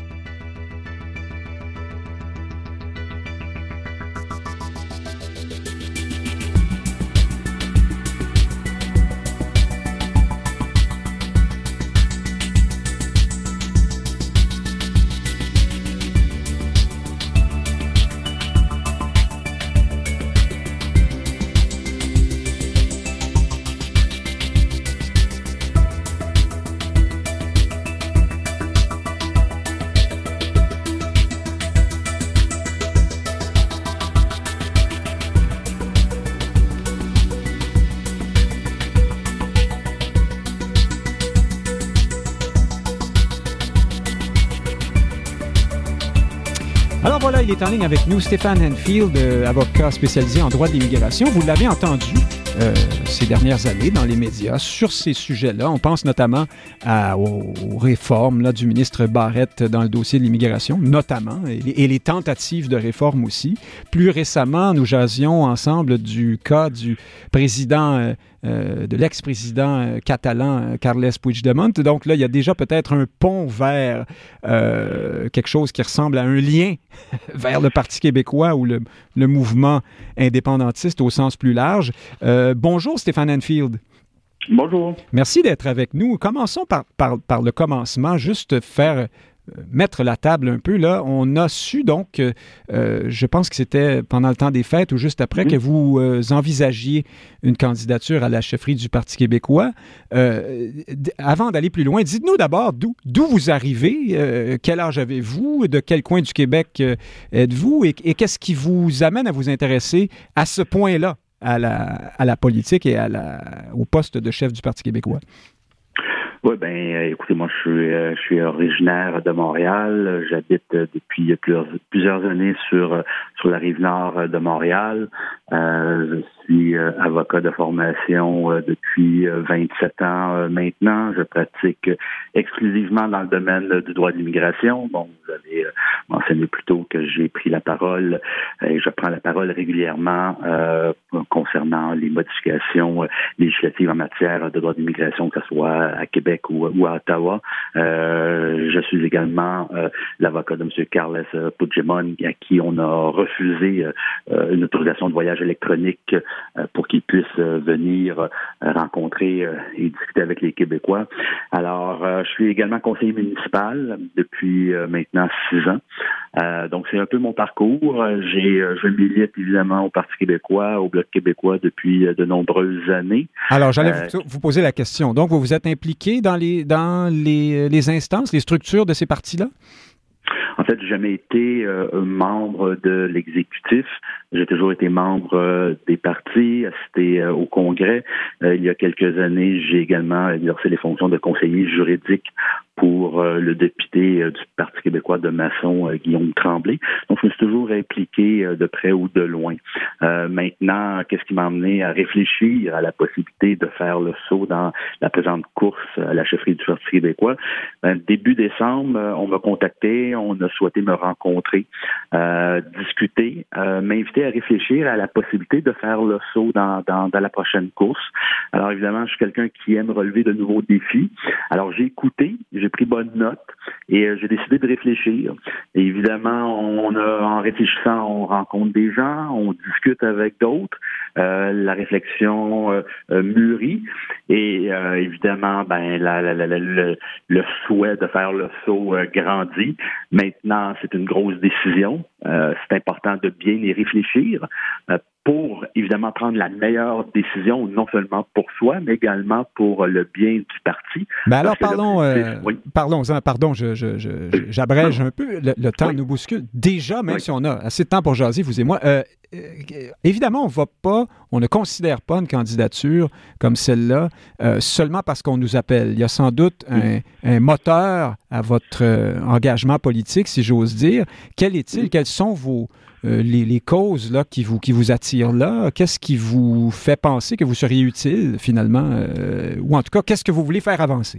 Alors voilà, il est en ligne avec nous, Stéphane Hanfield, euh, avocat spécialisé en droit de l'immigration. Vous l'avez entendu, euh, ces dernières années dans les médias sur ces sujets-là. On pense notamment à, aux, aux réformes là, du ministre Barrette dans le dossier de l'immigration, notamment, et les, et les tentatives de réforme aussi. Plus récemment, nous jasions ensemble du cas du président, euh, euh, de l'ex-président euh, catalan euh, Carles Puigdemont. Donc là, il y a déjà peut-être un pont vers euh, quelque chose qui ressemble à un lien vers le Parti québécois ou le, le mouvement indépendantiste au sens plus large. Euh, bonjour Stéphane Enfield. Bonjour. Merci d'être avec nous. Commençons par, par, par le commencement, juste faire... mettre la table un peu, là. On a su donc, euh, je pense que c'était pendant le temps des fêtes ou juste après, mmh. que vous euh, envisagiez une candidature à la chefferie du Parti québécois. Euh, d- avant d'aller plus loin, dites-nous d'abord d'où, d'où vous arrivez, euh, quel âge avez-vous, de quel coin du Québec euh, êtes-vous et, et qu'est-ce qui vous amène à vous intéresser à ce point-là à la, à la politique et à la, au poste de chef du Parti québécois? Oui, ben, écoutez, moi, je suis, euh, je suis originaire de Montréal. J'habite euh, depuis plusieurs, plusieurs années sur sur la rive nord de Montréal. Euh, je suis euh, avocat de formation euh, depuis euh, vingt-sept ans euh, maintenant. Je pratique exclusivement dans le domaine du droit de l'immigration. Bon, vous avez euh, mentionné plus tôt que j'ai pris la parole euh, et je prends la parole régulièrement euh, concernant les modifications euh, législatives en matière de droit d'immigration, que ce soit à Québec ou, ou à Ottawa. Euh, je suis également euh, l'avocat de M. Carles Puigdemont, à qui on a refusé euh, une autorisation de voyage électronique euh, pour qu'il puisse euh, venir euh, rencontrer euh, et discuter avec les Québécois. Alors, euh, je suis également conseiller municipal depuis euh, maintenant six ans. Euh, donc, c'est un peu mon parcours. J'ai, je milite évidemment au Parti québécois, au Bloc québécois depuis de nombreuses années. Alors, j'allais euh, vous, vous poser la question. Donc, vous vous êtes impliqué dans les dans les, les instances, les structures de ces partis-là? En fait, j'ai jamais été euh, membre de l'exécutif. J'ai toujours été membre euh, des partis, assisté euh, au Congrès. Euh, il y a quelques années, j'ai également exercé les fonctions de conseiller juridique pour euh, le député euh, du Parti québécois de Masson, euh, Guillaume Tremblay. Donc, je me suis toujours impliqué euh, de près ou de loin. Euh, maintenant, qu'est-ce qui m'a amené à réfléchir à la possibilité de faire le saut dans la présente course à la chefferie du Parti québécois? Ben, début décembre, euh, on m'a contacté, on a souhaité me rencontrer, euh, discuter, euh, m'inviter à réfléchir à la possibilité de faire le saut dans, dans, dans la prochaine course. Alors, évidemment, je suis quelqu'un qui aime relever de nouveaux défis. Alors, j'ai écouté, j'ai pris bonne note et euh, j'ai décidé de réfléchir. Et évidemment, on a, en réfléchissant, on rencontre des gens, on discute avec d'autres, euh, la réflexion euh, euh, mûrit et euh, évidemment, ben la, la, la, la, le, le souhait de faire le saut euh, grandit. Maintenant, c'est une grosse décision. Euh, c'est important de bien y réfléchir euh, pour, évidemment, prendre la meilleure décision, non seulement pour soi, mais également pour le bien du parti. Ben alors, parlons, euh, oui. parlons-en, pardon, je, je, je, j'abrège un peu, le, le temps oui. nous bouscule. Déjà, même oui. si on a assez de temps pour jaser, vous et moi, euh, euh, évidemment, on va pas, on ne considère pas une candidature comme celle-là euh, seulement parce qu'on nous appelle. Il y a sans doute un, un moteur à votre euh, engagement politique, si j'ose dire. Quel est-il? Quelles sont vos... Euh, les, les causes là, qui, vous, qui vous attirent là? Qu'est-ce qui vous fait penser que vous seriez utile, finalement? Euh, ou en tout cas, qu'est-ce que vous voulez faire avancer?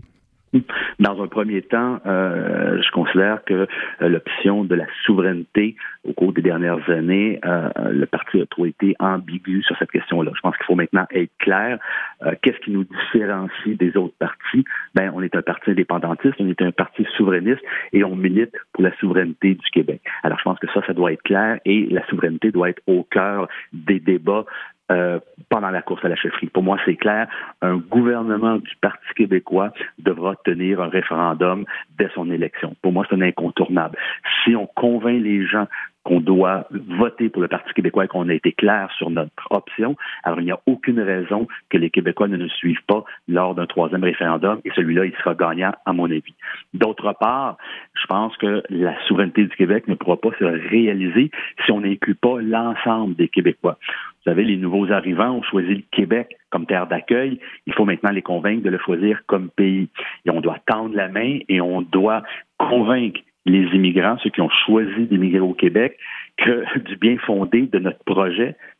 Dans un premier temps, euh, je considère que euh, l'option de la souveraineté au cours des dernières années, euh, le parti a trop été ambigu sur cette question-là. Je pense qu'il faut maintenant être clair. Euh, qu'est-ce qui nous différencie des autres partis? Ben, on est un parti indépendantiste, on est un parti souverainiste et on milite pour la souveraineté du Québec. Alors, je pense que ça, ça doit être clair et la souveraineté doit être au cœur des débats Euh, pendant la course à la chefferie. Pour moi, c'est clair, un gouvernement du Parti québécois devra tenir un référendum dès son élection. Pour moi, c'est un incontournable. Si on convainc les gens qu'on doit voter pour le Parti québécois et qu'on a été clair sur notre option, alors il n'y a aucune raison que les Québécois ne nous suivent pas lors d'un troisième référendum et celui-là, il sera gagnant, à mon avis. D'autre part, je pense que la souveraineté du Québec ne pourra pas se réaliser si on n'inclut pas l'ensemble des Québécois. Vous savez, les nouveaux arrivants ont choisi le Québec comme terre d'accueil. Il faut maintenant les convaincre de le choisir comme pays. Et on doit tendre la main et on doit convaincre les immigrants, ceux qui ont choisi d'immigrer au Québec, que du bien fondé de notre projet,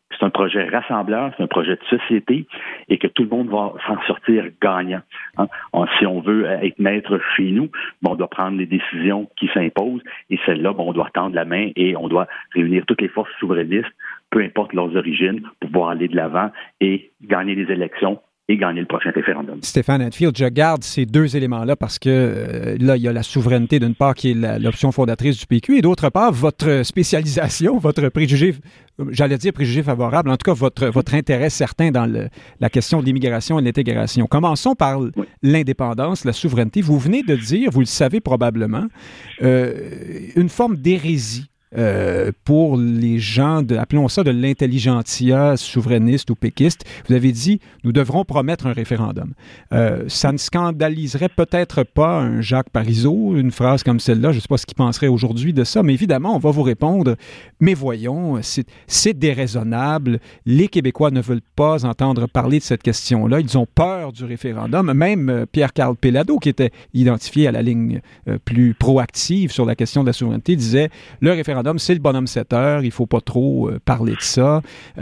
c'est un projet rassembleur, c'est un projet de société et que tout le monde va s'en sortir gagnant. Hein? On, si on veut être maître chez nous, bon, on doit prendre les décisions qui s'imposent et celles-là, bon, on doit tendre la main et on doit réunir toutes les forces souverainistes, peu importe leurs origines, pour pouvoir aller de l'avant et gagner les élections et gagner le prochain référendum. Stéphane Hadfield, je garde ces deux éléments-là parce que euh, là, il y a la souveraineté d'une part qui est la, l'option fondatrice du P Q et d'autre part, votre spécialisation, votre préjugé, j'allais dire préjugé favorable, en tout cas votre, votre intérêt certain dans le, la question de l'immigration et de l'intégration. Commençons par oui. l'indépendance, la souveraineté. Vous venez de dire, vous le savez probablement, euh, une forme d'hérésie. Euh, pour les gens, de, appelons ça de l'intelligentsia souverainiste ou péquiste, vous avez dit, nous devrons promettre un référendum. Euh, ça ne scandaliserait peut-être pas un Jacques Parizeau, une phrase comme celle-là, je ne sais pas ce qu'il penserait aujourd'hui de ça, mais évidemment, on va vous répondre, mais voyons, c'est, c'est déraisonnable, les Québécois ne veulent pas entendre parler de cette question-là, ils ont peur du référendum, même euh, Pierre-Carl Péladeau, qui était identifié à la ligne euh, plus proactive sur la question de la souveraineté, disait, le référendum c'est le bonhomme sept heures, il ne faut pas trop euh, parler de ça.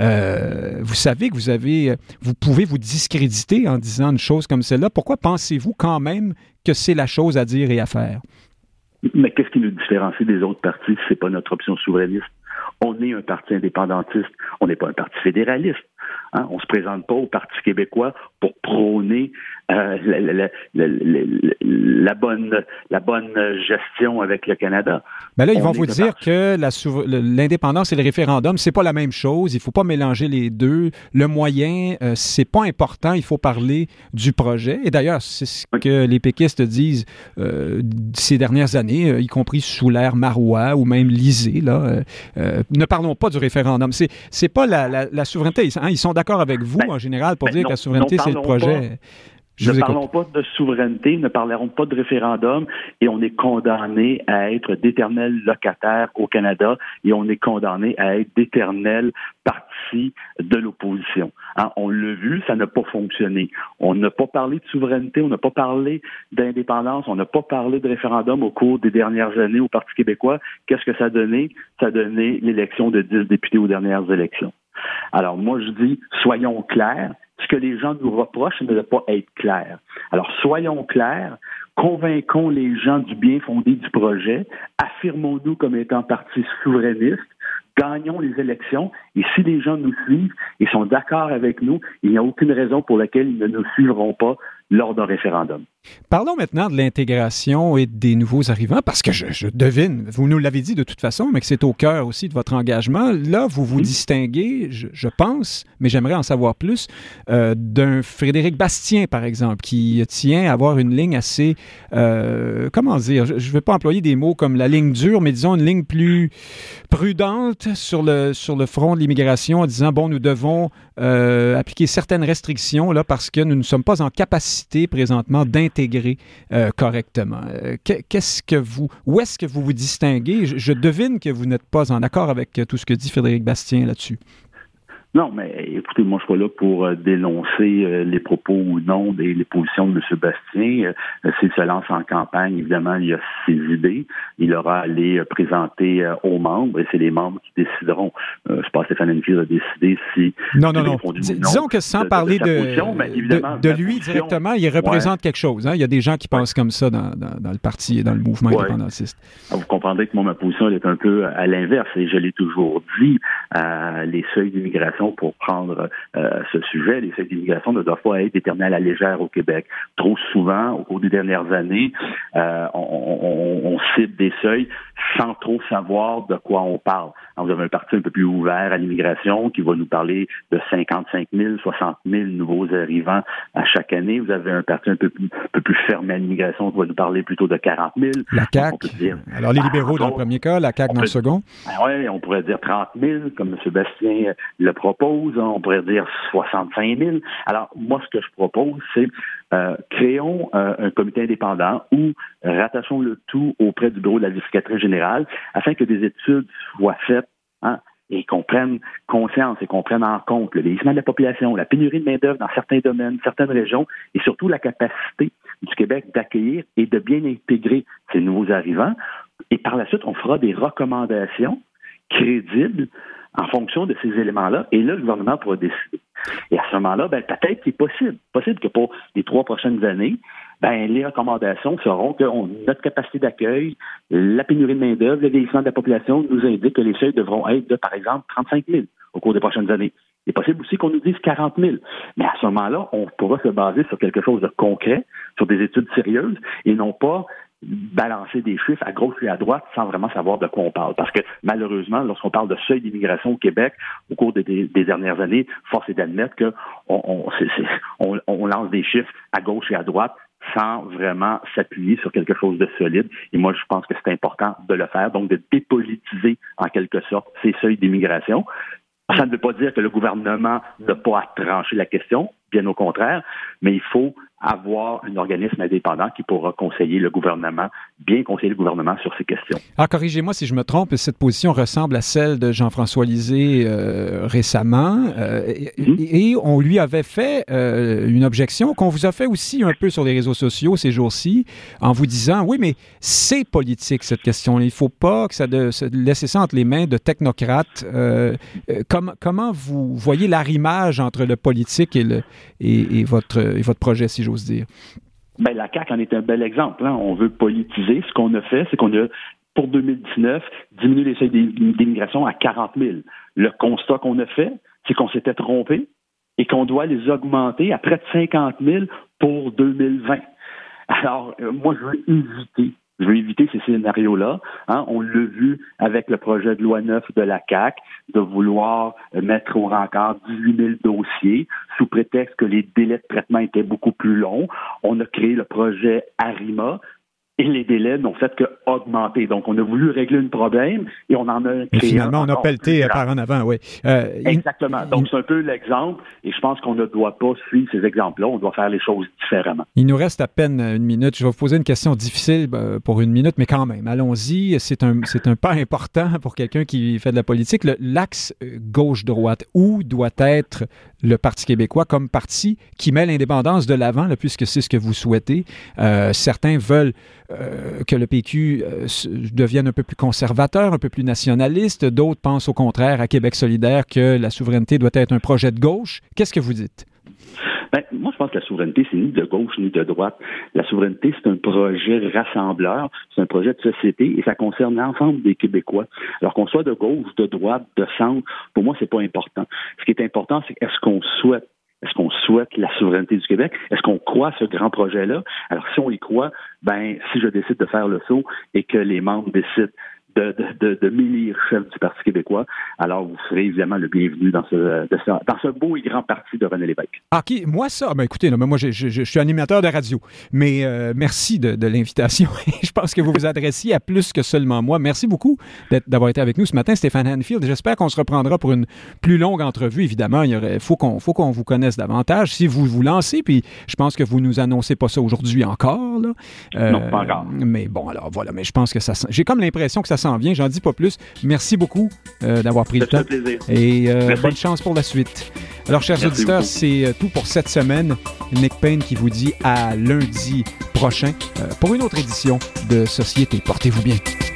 Euh, vous savez que vous avez, vous pouvez vous discréditer en disant une chose comme celle-là. Pourquoi pensez-vous quand même que c'est la chose à dire et à faire? Mais qu'est-ce qui nous différencie des autres partis si ce n'est pas notre option souverainiste? On est un parti indépendantiste, on n'est pas un parti fédéraliste. Hein? On ne se présente pas au Parti québécois pour prôner euh, la, la, la, la, la, bonne, la bonne gestion avec le Canada. Ben là, ils on vont vous dire parti. que la souver- l'indépendance et le référendum, c'est pas la même chose. Il ne faut pas mélanger les deux. Le moyen, euh, c'est pas important. Il faut parler du projet. Et d'ailleurs, c'est ce oui. que les péquistes disent euh, ces dernières années, euh, y compris sous l'ère Marois ou même Lisée. Là, euh, euh, ne parlons pas du référendum. C'est, c'est pas la, la, la souveraineté. Hein? Ils sont d'accord avec vous, ben, en général, pour ben dire non, que la souveraineté, c'est le projet. Pas. Je ne parlons pas de souveraineté, ne parlerons pas de référendum et on est condamné à être d'éternels locataires au Canada et on est condamné à être d'éternels partis de l'opposition. Hein, on l'a vu, ça n'a pas fonctionné. On n'a pas parlé de souveraineté, on n'a pas parlé d'indépendance, on n'a pas parlé de référendum au cours des dernières années au Parti québécois. Qu'est-ce que ça a donné? Ça a donné l'élection de dix députés aux dernières élections. Alors moi, je dis, soyons clairs. Ce que les gens nous reprochent, c'est de ne pas être clairs. Alors, soyons clairs, convainquons les gens du bien fondé du projet, affirmons-nous comme étant parti souverainiste, gagnons les élections, et si les gens nous suivent et sont d'accord avec nous, il n'y a aucune raison pour laquelle ils ne nous suivront pas lors d'un référendum. Parlons maintenant de l'intégration et des nouveaux arrivants, parce que je, je devine, vous nous l'avez dit de toute façon, mais que c'est au cœur aussi de votre engagement. Là, vous vous mmh. distinguez, je, je pense, mais j'aimerais en savoir plus, euh, d'un Frédéric Bastien, par exemple, qui tient à avoir une ligne assez, euh, comment dire, je ne vais pas employer des mots comme la ligne dure, mais disons une ligne plus prudente sur le, sur le front de l'immigration, en disant, bon, nous devons euh, appliquer certaines restrictions, là, parce que nous ne sommes pas en capacité présentement d'intégrer euh, correctement. Euh, qu'est-ce que vous, où est-ce que vous vous distinguez? Je, je devine que vous n'êtes pas en accord avec tout ce que dit Frédéric Bastien là-dessus. Non, mais écoutez, moi, je suis pas là pour euh, dénoncer euh, les propos ou non des les positions de M. Bastien. Euh, s'il se lance en campagne, évidemment, il a ses idées. Il aura à les euh, présenter euh, aux membres et c'est les membres qui décideront. Euh, je pense que Stéphane Hadfield a décidé si... Non, non, non. D- disons que sans de, parler de, de, position, de, de lui position, directement, il représente ouais. quelque chose. Hein? Il y a des gens qui pensent ouais. comme ça dans, dans, dans le parti et dans le mouvement ouais. indépendantiste. Vous comprendrez que moi, ma position, elle est un peu à l'inverse. Et je l'ai toujours dit, euh, les seuils d'immigration pour prendre euh, ce sujet. Les seuils d'immigration ne doivent pas être éternels à la légère au Québec. Trop souvent, au cours des dernières années, euh, on, on, on cible des seuils sans trop savoir de quoi on parle. Alors, vous avez un parti un peu plus ouvert à l'immigration qui va nous parler de cinquante-cinq mille, soixante mille nouveaux arrivants à chaque année. Vous avez un parti un peu plus, un peu plus fermé à l'immigration qui va nous parler plutôt de quarante mille. La C A Q. Dire, alors, les libéraux dans le premier cas, la C A Q dans le second. Oui, on pourrait dire trente mille, comme M. Bastien le propose. On pourrait dire soixante-cinq mille. Alors, moi, ce que je propose, c'est euh, créons euh, un comité indépendant ou rattachons le tout auprès du bureau de la vérificatrice générale afin que des études soient faites hein, et qu'on prenne conscience et qu'on prenne en compte le vieillissement de la population, la pénurie de main-d'œuvre dans certains domaines, certaines régions et surtout la capacité du Québec d'accueillir et de bien intégrer ces nouveaux arrivants. Et par la suite, on fera des recommandations crédibles en fonction de ces éléments-là, et là, le gouvernement pourra décider. Et à ce moment-là, ben, peut-être qu'il est possible, possible que pour les trois prochaines années, ben, les recommandations seront que on, notre capacité d'accueil, la pénurie de main-d'œuvre, le vieillissement de la population nous indiquent que les seuils devront être de, par exemple, trente-cinq mille au cours des prochaines années. Il est possible aussi qu'on nous dise quarante mille. Mais à ce moment-là, on pourra se baser sur quelque chose de concret, sur des études sérieuses, et non pas balancer des chiffres à gauche et à droite sans vraiment savoir de quoi on parle. Parce que malheureusement, lorsqu'on parle de seuil d'immigration au Québec, au cours des, des dernières années, force est d'admettre qu'on on, c'est, c'est, on, on lance des chiffres à gauche et à droite sans vraiment s'appuyer sur quelque chose de solide. Et moi, je pense que c'est important de le faire, donc de dépolitiser en quelque sorte ces seuils d'immigration. Ça ne veut pas dire que le gouvernement n'a pas à trancher la question, bien au contraire, mais il faut avoir un organisme indépendant qui pourra conseiller le gouvernement, bien conseiller le gouvernement sur ces questions. Alors, corrigez-moi si je me trompe, cette position ressemble à celle de Jean-François Lisée euh, récemment, euh, mm-hmm. et, et on lui avait fait euh, une objection qu'on vous a fait aussi un peu sur les réseaux sociaux ces jours-ci, en vous disant, oui, mais c'est politique cette question, il ne faut pas que ça de, se laisser ça entre les mains de technocrates. Euh, euh, com- comment vous voyez l'arrimage entre le politique et, le, et, et, votre, et votre projet, si j'ose dire? Ben, la C A Q en est un bel exemple. Hein. On veut politiser. Ce qu'on a fait, c'est qu'on a, pour deux mille dix-neuf, diminué les seuils d'immigration à quarante mille. Le constat qu'on a fait, c'est qu'on s'était trompé et qu'on doit les augmenter à près de cinquante mille pour deux mille vingt. Alors, euh, moi, je veux éviter Je veux éviter ces scénarios-là. Hein. On l'a vu avec le projet de loi neuf de la C A Q, de vouloir mettre au rencard dix-huit mille dossiers sous prétexte que les délais de traitement étaient beaucoup plus longs. On a créé le projet ARIMA et les délais n'ont fait qu'augmenter. Donc, on a voulu régler un problème et on en a créé. Et finalement, on a pelleté par en avant, oui. Euh, Exactement. Il... Donc, c'est un peu l'exemple et je pense qu'on ne doit pas suivre ces exemples-là. On doit faire les choses différemment. Il nous reste à peine une minute. Je vais vous poser une question difficile pour une minute, mais quand même, allons-y. C'est un, c'est un pas important pour quelqu'un qui fait de la politique. Le, l'axe gauche-droite, où doit être le Parti québécois comme parti qui met l'indépendance de l'avant, là, puisque c'est ce que vous souhaitez? Euh, certains veulent Euh, que le P Q euh, devienne un peu plus conservateur, un peu plus nationaliste. D'autres pensent au contraire à Québec solidaire que la souveraineté doit être un projet de gauche. Qu'est-ce que vous dites? Ben, moi, je pense que la souveraineté, c'est ni de gauche ni de droite. La souveraineté, c'est un projet rassembleur, c'est un projet de société et ça concerne l'ensemble des Québécois. Alors qu'on soit de gauche, de droite, de centre, pour moi, c'est pas important. Ce qui est important, c'est est-ce qu'on souhaite Est-ce qu'on souhaite la souveraineté du Québec? Est-ce qu'on croit à ce grand projet-là? Alors, si on y croit, ben, si je décide de faire le saut et que les membres décident de, de, de, de m'élire chef du Parti québécois, alors vous serez évidemment le bienvenu dans ce, de ce, dans ce beau et grand parti de René Lévesque. Ah, OK. Moi, ça, ben écoutez, là, moi, je, je, je suis animateur de radio, mais euh, merci de, de l'invitation. Je pense que vous vous adressiez à plus que seulement moi. Merci beaucoup d'avoir été avec nous ce matin, Stéphane Hanfield. J'espère qu'on se reprendra pour une plus longue entrevue. Évidemment, il y aurait, faut qu'on, faut qu'on vous connaisse davantage. Si vous vous lancez, puis je pense que vous nous annoncez pas ça aujourd'hui encore. Là. Euh, non, pas encore. Mais bon, alors voilà. Mais je pense que ça, j'ai comme l'impression que ça s'en vient. J'en dis pas plus. Merci beaucoup euh, d'avoir pris ça le temps. fait plaisir. Et euh, bonne chance pour la suite. Alors, chers Merci auditeurs, beaucoup. C'est tout pour cette semaine. Nick Payne qui vous dit à lundi prochain euh, pour une autre édition de Société. Portez-vous bien.